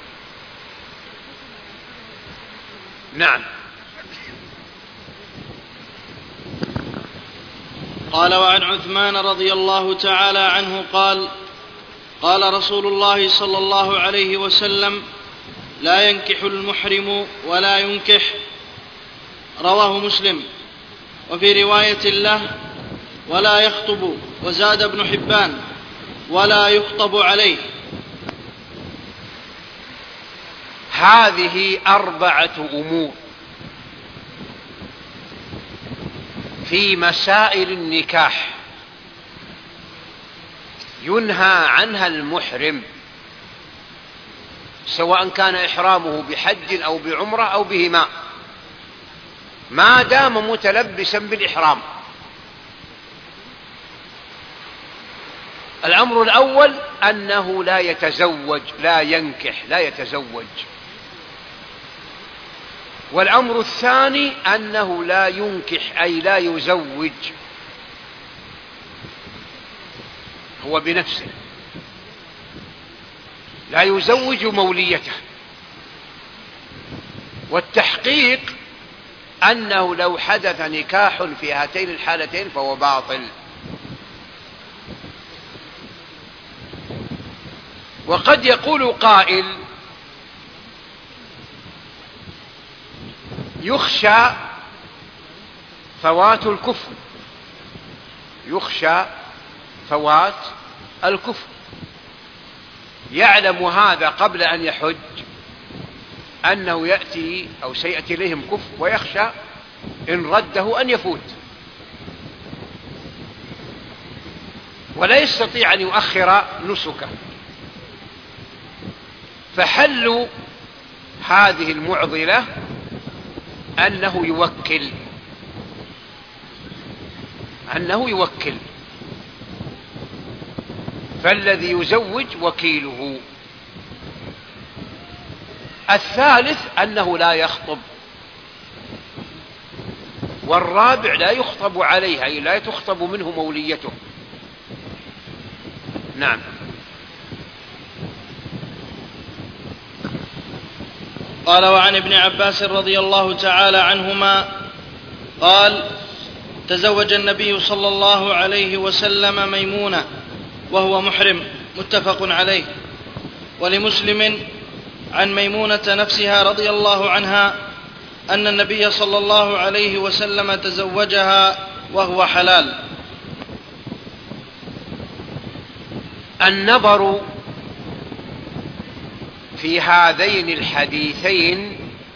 C: نعم.
A: قال: وعن عثمان رضي الله تعالى عنه قال: قال رسول الله صلى الله عليه وسلم: لا ينكح المحرم ولا ينكح. رواه مسلم. وفي رواية له: ولا يخطب. وزاد ابن حبان: ولا يخطب عليه.
C: هذه 4 أمور في مسائل النكاح ينهى عنها المحرم، سواء كان إحرامه بحج أو بعمرة أو بهما، ما دام متلبسا بالإحرام. الأمر الأول أنه لا يتزوج، لا ينكح، لا يتزوج. والأمر الثاني أنه لا ينكح، أي لا يزوج هو بنفسه، لا يزوج موليته. والتحقيق أنه لو حدث نكاح في هاتين الحالتين فهو باطل. وقد يقول قائل: يخشى فوات الكفر، يخشى فوات الكفر، يعلم هذا قبل أن يحج أنه يأتي أو سيأتي إليهم كفر، ويخشى إن رده أن يفوت، ولا يستطيع أن يؤخر نسكه. فحل هذه المعضلة أنه يوكل، فالذي يزوج وكيله. الثالث أنه لا يخطب. والرابع لا يخطب عليها، أي لا تخطب منه موليته. نعم.
A: قال: وعن ابن عباس رضي الله تعالى عنهما قال: تزوج النبي صلى الله عليه وسلم ميمونة وهو محرم. متفق عليه. ولمسلم عن ميمونة نفسها رضي الله عنها أن النبي صلى الله عليه وسلم تزوجها وهو حلال.
C: النظر في هذين الحديثين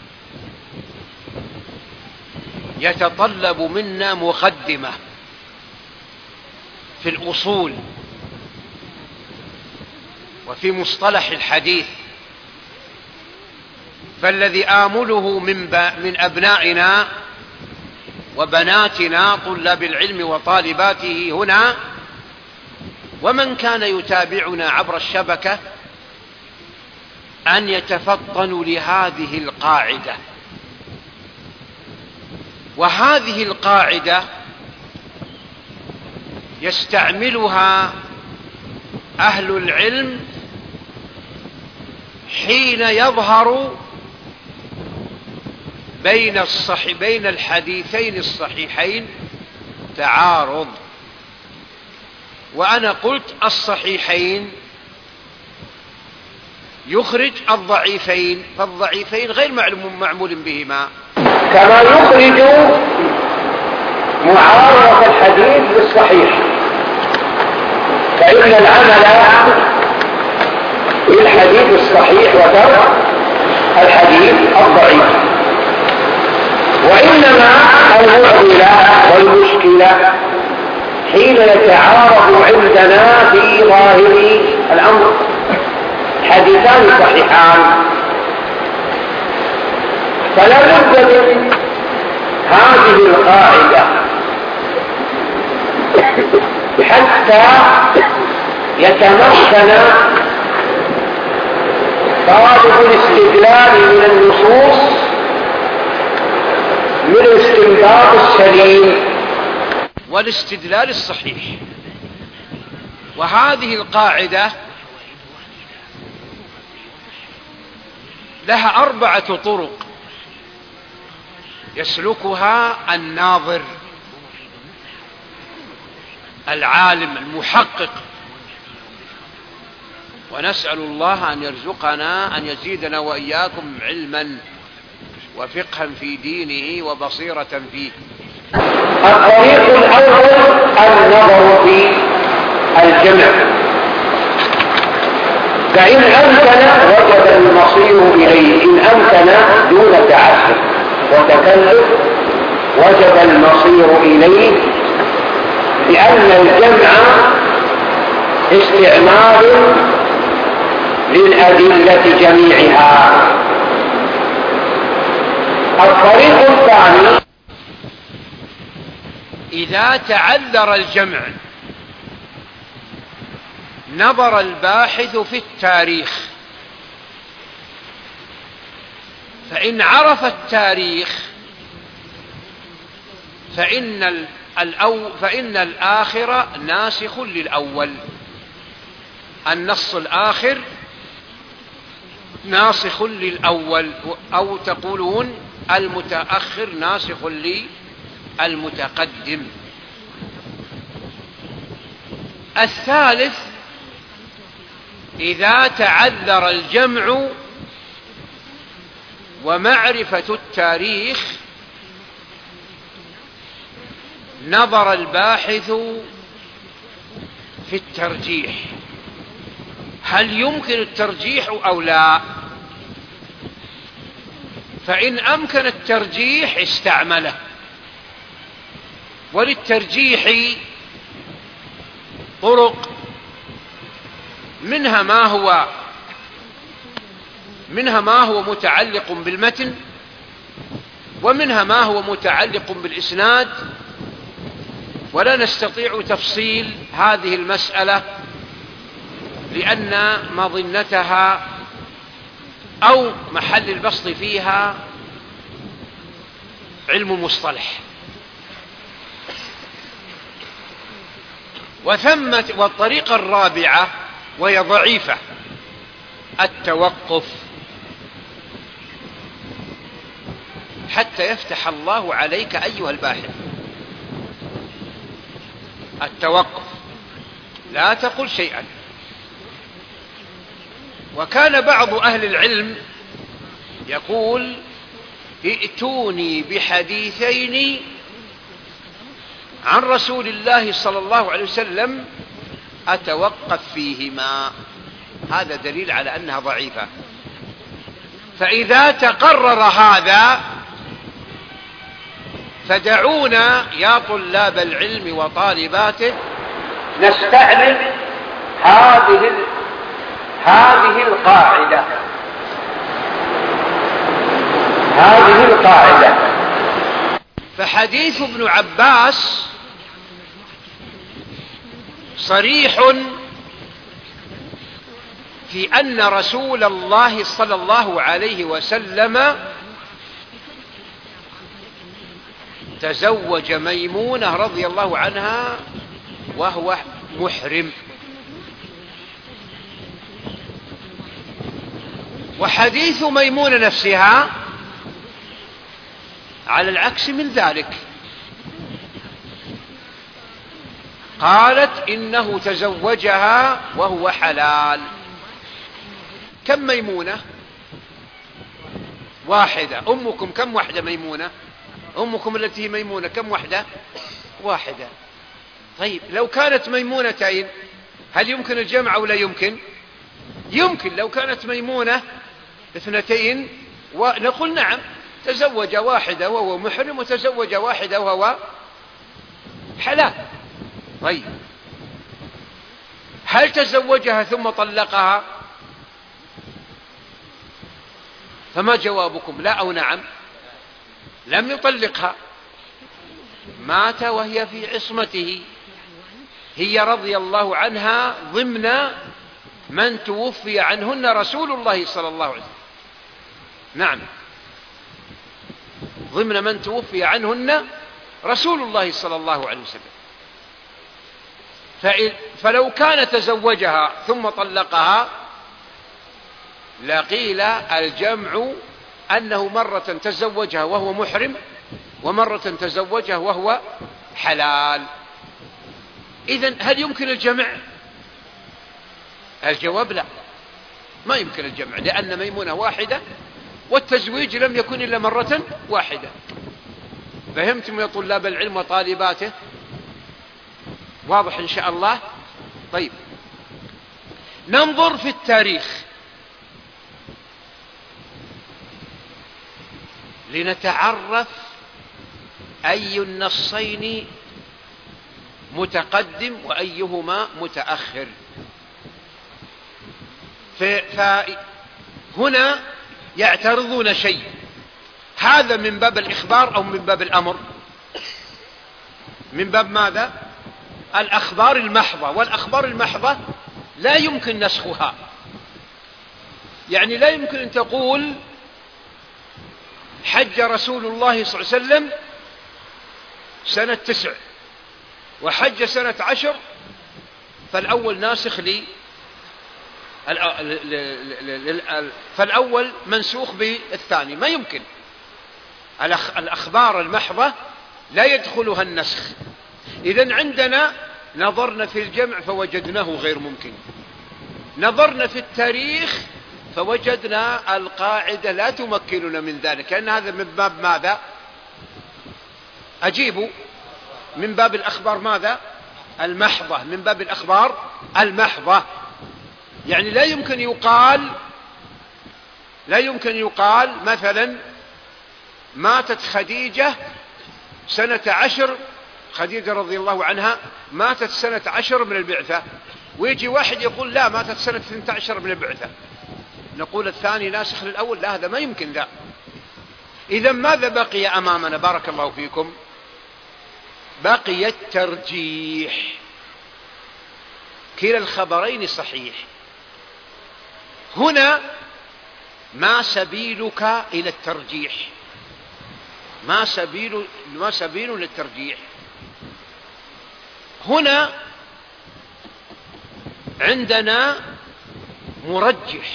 C: يتطلب منا مقدمة في الأصول وفي مصطلح الحديث. فالذي آمله من أبنائنا وبناتنا طلاب العلم وطالباته هنا، ومن كان يتابعنا عبر الشبكة، أن يتفطنوا لهذه القاعدة. وهذه القاعدة يستعملها أهل العلم حين يظهر بين الحديثين الصحيحين تعارض. وأنا قلت الصحيحين يخرج الضعيفين، فالضعيفين غير معمول بهما،
D: كما يخرج معارضة الحديث بالصحيح. فإن العمل بالحديث الصحيح وترك الحديث الضعيف. وإنما المعضلة والمشكلة حين يتعارض عندنا في ظاهر الأمر حديثان صحيحان، فلا بد من هذه القاعدة حتى يتمكن طالب الاستدلال من النصوص من الاستنباط السليم
C: والاستدلال الصحيح. وهذه القاعدة لها 4 طرق يسلكها الناظر العالم المحقق، ونسأل الله أن يرزقنا أن يزيدنا وإياكم علما وفقها في دينه وبصيرة فيه.
D: الطريق الأول النظر في الجمع، فإن أمكن وجب المصير إليه، إن أمكن دون تعسف وتكلف وجب المصير إليه، لأن الجمع استعمال للأدلة جميعها. الطريق الثاني
C: إذا تعذر الجمع نظر الباحث في التاريخ، فإن عرف التاريخ فإن الآخر ناسخ للأول، النص الآخر ناسخ للأول، أو تقولون المتأخر ناسخ للمتقدم. الثالث إذا تعذر الجمع ومعرفة التاريخ نظر الباحث في الترجيح، هل يمكن الترجيح أو لا؟ فإن أمكن الترجيح استعمله. وللترجيح طرق، منها ما هو متعلق بالمتن، ومنها ما هو متعلق بالإسناد، ولا نستطيع تفصيل هذه المسألة لأن مظنتها أو محل البسط فيها علم مصطلح. والطريقة الرابعة وهي ضعيفة، التوقف حتى يفتح الله عليك أيها الباحث. التوقف، لا تقل شيئا. وكان بعض أهل العلم يقول ائتوني بحديثين عن رسول الله صلى الله عليه وسلم أتوقف فيهما، هذا دليل على أنها ضعيفة. فإذا تقرر هذا فدعونا يا طلاب العلم وطالباته
D: نستعمل هذه القاعدة.
C: فحديث ابن عباس صريح في أن رسول الله صلى الله عليه وسلم تزوج ميمونة رضي الله عنها وهو محرم. وحديث ميمونة نفسها على العكس من ذلك، قالت إنه تزوجها وهو حلال. كم ميمونة؟ واحدة. أمكم كم وحدة ميمونة؟ أمكم التي هي ميمونة كم وحدة؟ واحدة. طيب لو كانت ميمونتين هل يمكن الجمع أو لا يمكن؟ يمكن. لو كانت ميمونة اثنتين ونقول نعم تزوج واحدة وهو محرم وتزوج واحدة وهو حلال. طيب هل تزوجها ثم طلقها؟ فما جوابكم؟ لا أو نعم؟ لم يطلقها، مات وهي في عصمته، هي رضي الله عنها ضمن من توفي عنهن رسول الله صلى الله عليه وسلم. نعم، ضمن من توفي عنهن رسول الله صلى الله عليه وسلم. فلو كان تزوجها ثم طلقها لقيل الجمع أنه مرة تزوجها وهو محرم ومرة تزوجها وهو حلال. إذن هل يمكن الجمع؟ الجواب لا، ما يمكن الجمع، لأن ميمونة واحدة والتزويج لم يكن إلا مرة واحدة. فهمتم يا طلاب العلم وطالباته؟ واضح إن شاء الله. طيب ننظر في التاريخ لنتعرف أي النصين متقدم وأيهما متأخر. فهنا يعترضون شيء، هذا من باب الإخبار أو من باب الأمر؟ من باب ماذا؟ الأخبار المحضة. والأخبار المحضة لا يمكن نسخها، يعني لا يمكن أن تقول حج رسول الله صلى الله عليه وسلم سنة 9 وحج سنة 10، فالأول ناسخ فالأول منسوخ بالثاني، ما يمكن. الأخبار المحضة لا يدخلها النسخ. إذن عندنا نظرنا في الجمع فوجدناه غير ممكن، نظرنا في التاريخ فوجدنا القاعدة لا تمكننا من ذلك، لأن هذا من باب ماذا؟ أجيبوا، من باب الأخبار ماذا؟ المحضة، من باب الأخبار المحضة. يعني لا يمكن يقال مثلا ماتت خديجة سنة 10، خديجة رضي الله عنها ماتت سنة 10 من البعثة، ويجي واحد يقول لا ماتت سنة 12 من البعثة، نقول الثاني ناسخ للأول. لا، هذا ما يمكن. لا. إذا ماذا بقي أمامنا؟ بارك الله فيكم، بقي الترجيح. كلا الخبرين صحيح. هنا ما سبيلك إلى الترجيح؟ ما سبيل للترجيح؟ هنا عندنا مرجح،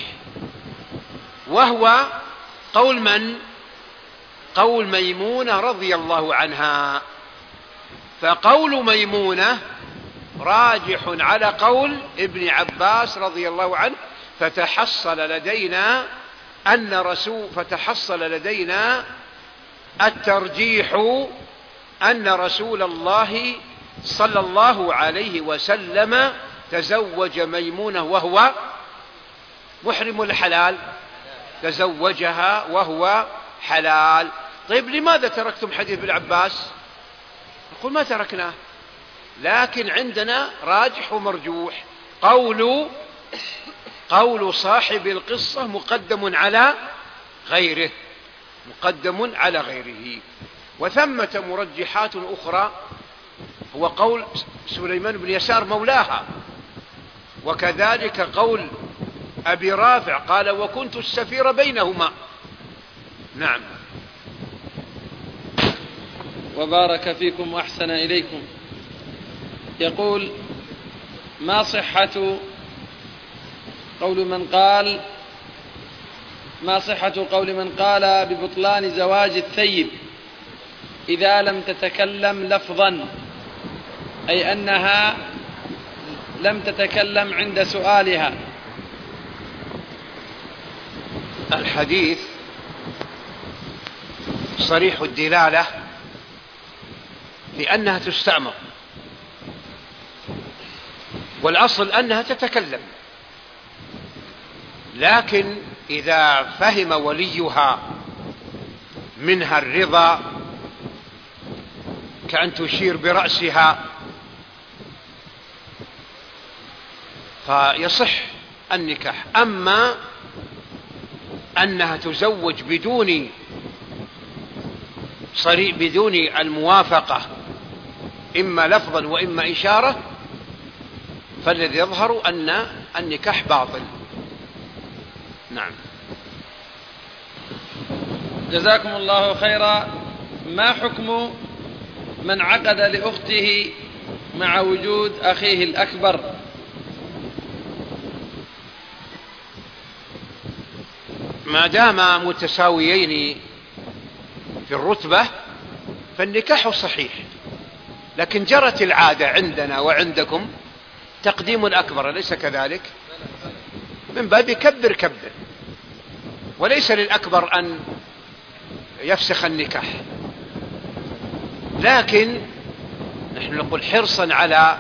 C: وهو قول من؟ قول ميمونة رضي الله عنها. فقول ميمونة راجح على قول ابن عباس رضي الله عنه. فتحصل لدينا الترجيح أن رسول الله صلى الله عليه وسلم تزوج ميمونة وهو محرم الحلال، تزوجها وهو حلال. طيب لماذا تركتم حديث ابن عباس؟ نقول ما تركناه، لكن عندنا راجح ومرجوح. قول صاحب القصة مقدم على غيره، وثمة مرجحات أخرى، هو قول سليمان بن يسار مولاها، وكذلك قول أبي رافع قال وكنت السفير بينهما. نعم.
E: وبارك فيكم وأحسن إليكم. يقول: ما صحة قول من قال ببطلان زواج الثيب إذا لم تتكلم لفظا، أي أنها لم تتكلم عند سؤالها؟
C: الحديث صريح الدلالة لأنها تستعمر، والأصل أنها تتكلم، لكن إذا فهم وليها منها الرضا كأن تشير برأسها فيصح النكاح. أما أنها تزوج بدون الموافقة إما لفظا وإما إشارة، فالذي يظهر أن النكاح باطل. نعم.
E: جزاكم الله خيرا. ما حكم من عقد لأخته مع وجود أخيه الأكبر؟
C: ما دام متساويين في الرتبة فالنكاح صحيح، لكن جرت العادة عندنا وعندكم تقديم الأكبر، أليس كذلك؟ من باب كبر، وليس للأكبر أن يفسخ النكاح، لكن نحن نقول حرصا على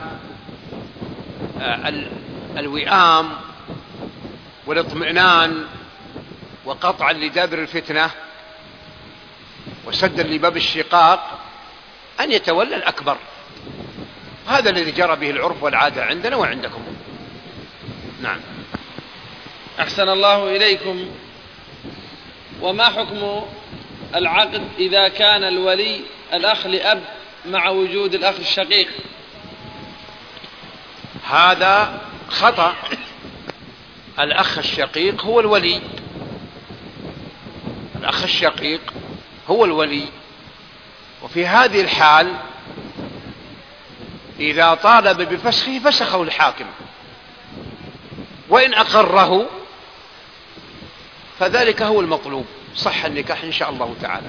C: الوئام والاطمئنان وقطعا لدابر الفتنة وسدا لباب الشقاق أن يتولى الأكبر. هذا الذي جرى به العرف والعادة عندنا وعندكم. نعم.
E: أحسن الله إليكم. وما حكم العقد إذا كان الولي الأخ لأب مع وجود الأخ الشقيق؟
C: هذا خطأ. الأخ الشقيق هو الولي، الأخ الشقيق هو الولي، وفي هذه الحال إذا طالب بفسخه فسخه الحاكم، وإن أقره فذلك هو المطلوب، صح النكاح إن شاء الله تعالى.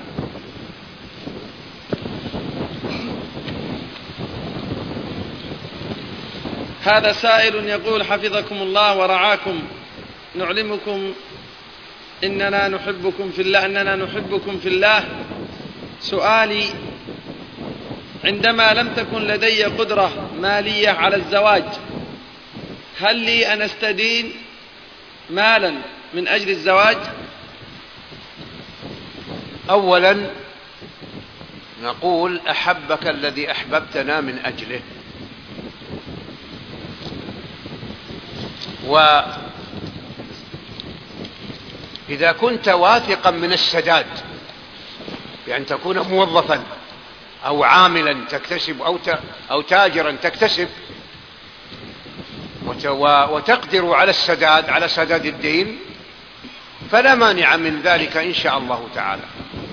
E: هذا سائل يقول: حفظكم الله ورعاكم، نعلمكم أننا نحبكم في الله. سؤالي: عندما لم تكن لدي قدرة مالية على الزواج، هل لي أن أستدين مالا من أجل الزواج؟
C: أولا نقول: أحبك الذي أحببتنا من أجله، وإذا كنت واثقا من السداد بأن تكون موظفا أو عاملا تكتسب أو تاجرا تكتسب وتقدر على السداد، على سداد الدين، فلا مانع من ذلك إن شاء الله تعالى.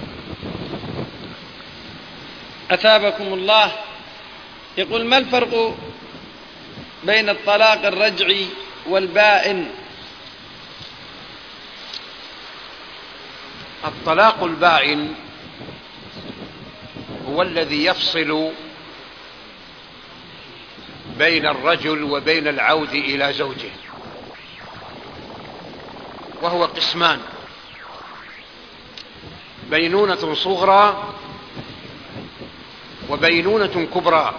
E: أثابكم الله. يقول: ما الفرق بين الطلاق الرجعي والبائن؟
C: الطلاق البائن هو الذي يفصل بين الرجل وبين العود إلى زوجه، وهو قسمان: بينونة صغرى وبينونة كبرى.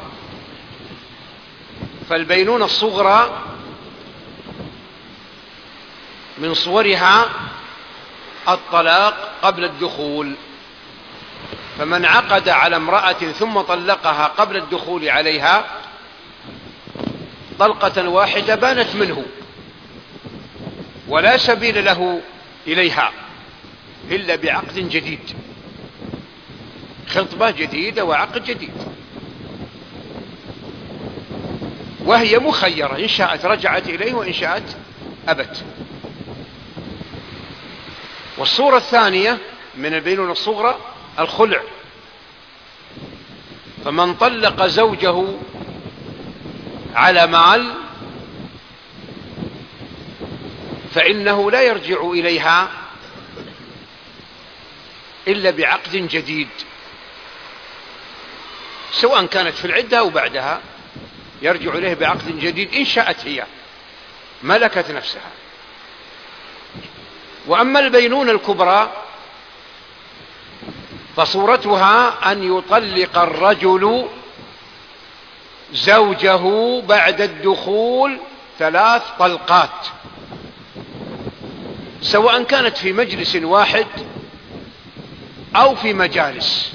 C: فالبينونة الصغرى من صورها الطلاق قبل الدخول، فمن عقد على امرأة ثم طلقها قبل الدخول عليها طلقة واحدة بانت منه ولا سبيل له إليها إلا بعقد جديد، خطبة جديدة وعقد جديد، وهي مخيرة، إن شاءت رجعت إليه وإن شاءت أبت. والصورة الثانية من البينونة الصغرى الخلع، فمن طلق زوجه على مال فإنه لا يرجع إليها إلا بعقد جديد، سواء كانت في العدة أو بعدها يرجع إليه بعقد جديد إن شاءت هي ملكت نفسها. وأما البينونة الكبرى فصورتها أن يطلق الرجل زوجه بعد الدخول 3 طلقات، سواء كانت في مجلس واحد أو في مجالس.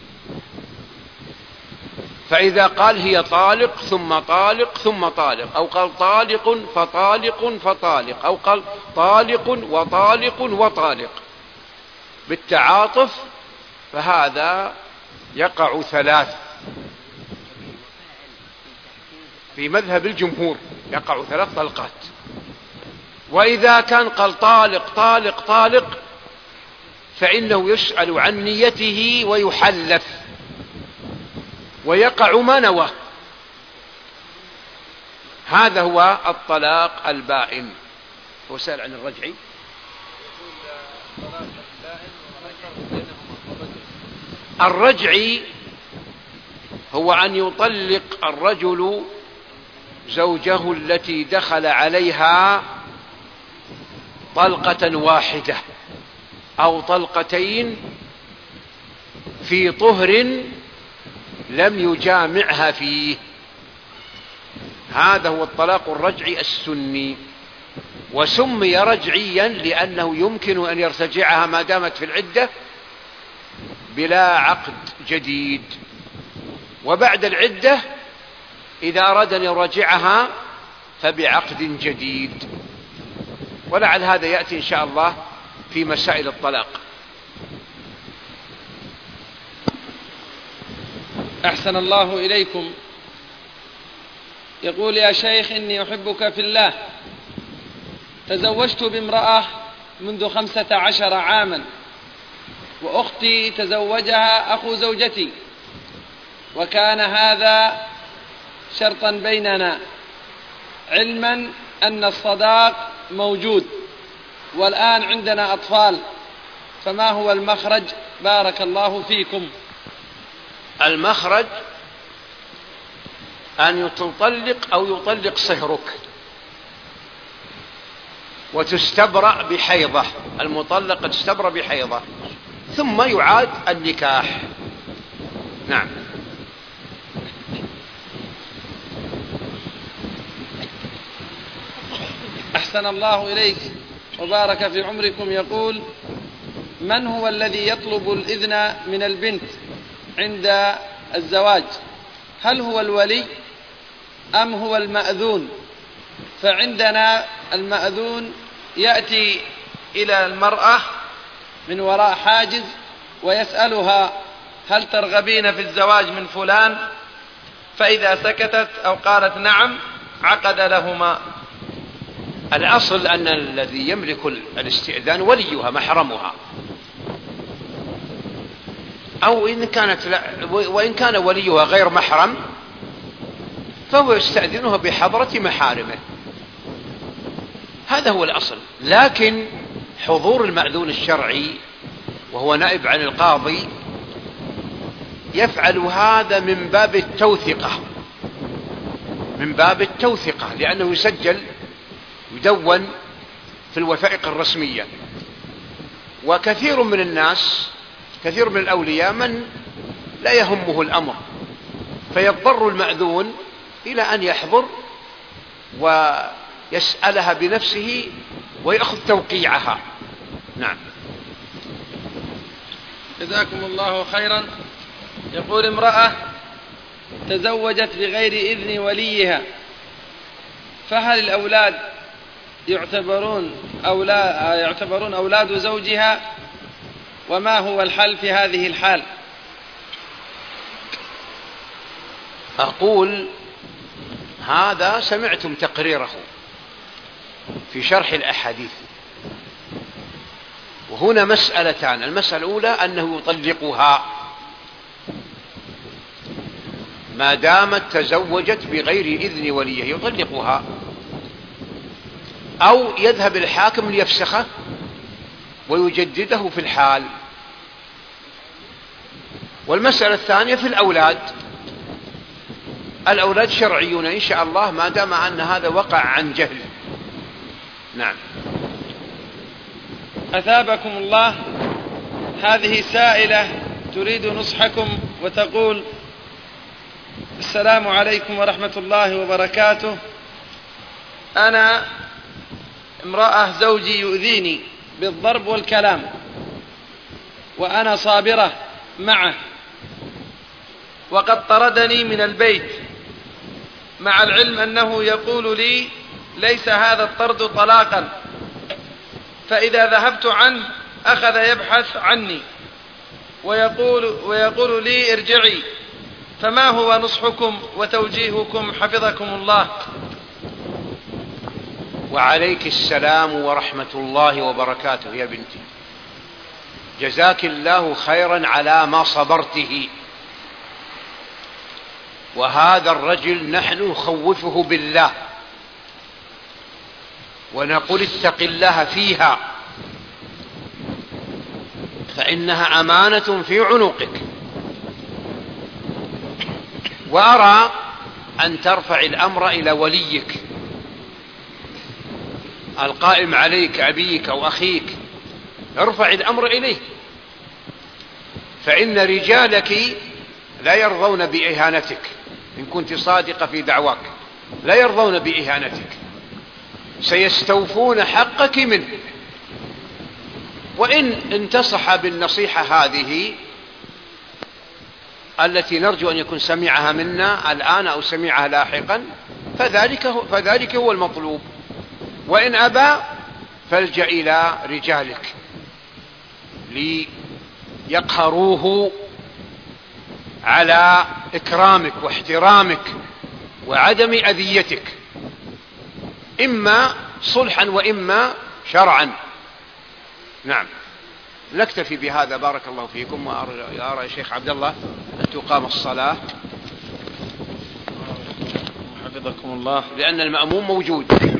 C: فإذا قال هي طالق ثم طالق ثم طالق، أو قال طالق فطالق فطالق، أو قال طالق وطالق وطالق بالتعاطف، فهذا يقع 3 في مذهب الجمهور، يقع 3 طلقات. وإذا كان قال طالق طالق طالق فإنه يسأل عن نيته ويحلف ويقع ما نواه. هذا هو الطلاق البائن. وسأل عن الرجعي. الرجعي هو أن يطلق الرجل زوجه التي دخل عليها طلقة واحدة أو طلقتين في طهر لم يجامعها فيه. هذا هو الطلاق الرجعي السني، وسمي رجعيا لأنه يمكن أن يرتجعها ما دامت في العدة بلا عقد جديد، وبعد العدة إذا أراد أن يراجعها فبعقد جديد. ولعل هذا يأتي إن شاء الله في مسائل الطلاق.
E: أحسن الله إليكم. يقول: يا شيخ إني أحبك في الله، تزوجت بامرأة منذ 15 عاما، وأختي تزوجها أخو زوجتي، وكان هذا شرطا بيننا، علما أن الصداق موجود، والآن عندنا أطفال، فما هو المخرج؟ بارك الله فيكم.
C: المخرج أن تطلق أو يطلق صهرك وتستبرأ بحيضة، المطلقة تستبرأ بحيضة ثم يعاد النكاح. نعم.
E: أحسن الله إليك وبارك في عمركم. يقول: من هو الذي يطلب الإذن من البنت عند الزواج؟ هل هو الولي أم هو المأذون؟ فعندنا المأذون يأتي إلى المرأة من وراء حاجز ويسألها: هل ترغبين في الزواج من فلان؟ فإذا سكتت أو قالت نعم عقد لهما.
C: الأصل أن الذي يملك الاستئذان وليها محرمها، أو وإن كان وليها غير محرم فهو يستأذنها بحضرة محارمه. هذا هو الأصل. لكن حضور المأذون الشرعي وهو نائب عن القاضي يفعل هذا من باب التوثقة، لأنه يسجل يدون في الوثائق الرسمية. وكثير من الناس، كثير من الأولياء من لا يهمه الأمر، فيضطر المأذون إلى أن يحضر ويسألها بنفسه ويأخذ توقيعها. نعم.
E: جزاكم الله خيرا. يقول: امرأة تزوجت بغير إذن وليها، فهل الأولاد يعتبرون أولاد زوجها؟ وما هو الحل في هذه الحال؟
C: أقول هذا سمعتم تقريره في شرح الأحاديث، وهنا مسألتان. المسألة الأولى أنه يطلقها ما دامت تزوجت بغير إذن وليه، يطلقها، أو يذهب الحاكم ليفسخه ويجدده في الحال. والمسألة الثانية في الأولاد. الأولاد شرعيون إن شاء الله ما دام أن هذا وقع عن جهل. نعم.
E: أثابكم الله. هذه سائلة تريد نصحكم وتقول: السلام عليكم ورحمة الله وبركاته. أنا امرأة زوجي يؤذيني بالضرب والكلام وأنا صابرة معه، وقد طردني من البيت، مع العلم أنه يقول لي: ليس هذا الطرد طلاقا، فإذا ذهبت عنه أخذ يبحث عني ويقول لي: ارجعي. فما هو نصحكم وتوجيهكم حفظكم الله؟
C: وعليك السلام ورحمة الله وبركاته يا بنتي، جزاك الله خيرا على ما صبرته. وهذا الرجل نحن نخوفه بالله ونقول: اتق الله فيها، فإنها أمانة في عنقك. وأرى أن ترفع الأمر إلى وليك القائم عليك، أبيك أو أخيك، ارفع الأمر إليه، فإن رجالك لا يرضون بإهانتك. إن كنت صادقة في دعواك لا يرضون بإهانتك، سيستوفون حقك منه. وإن انتصح بالنصيحة هذه التي نرجو أن يكون سمعها منا الآن أو سمعها لاحقا، فذلك هو المطلوب. وإن أبى فالجأ إلى رجالك ليقهروه على إكرامك واحترامك وعدم أذيتك، إما صلحا وإما شرعا. نعم. نكتفي بهذا، بارك الله فيكم. وأرى الشيخ عبد الله أن تقام الصلاة
E: حفظكم الله،
C: لأن المأموم موجود.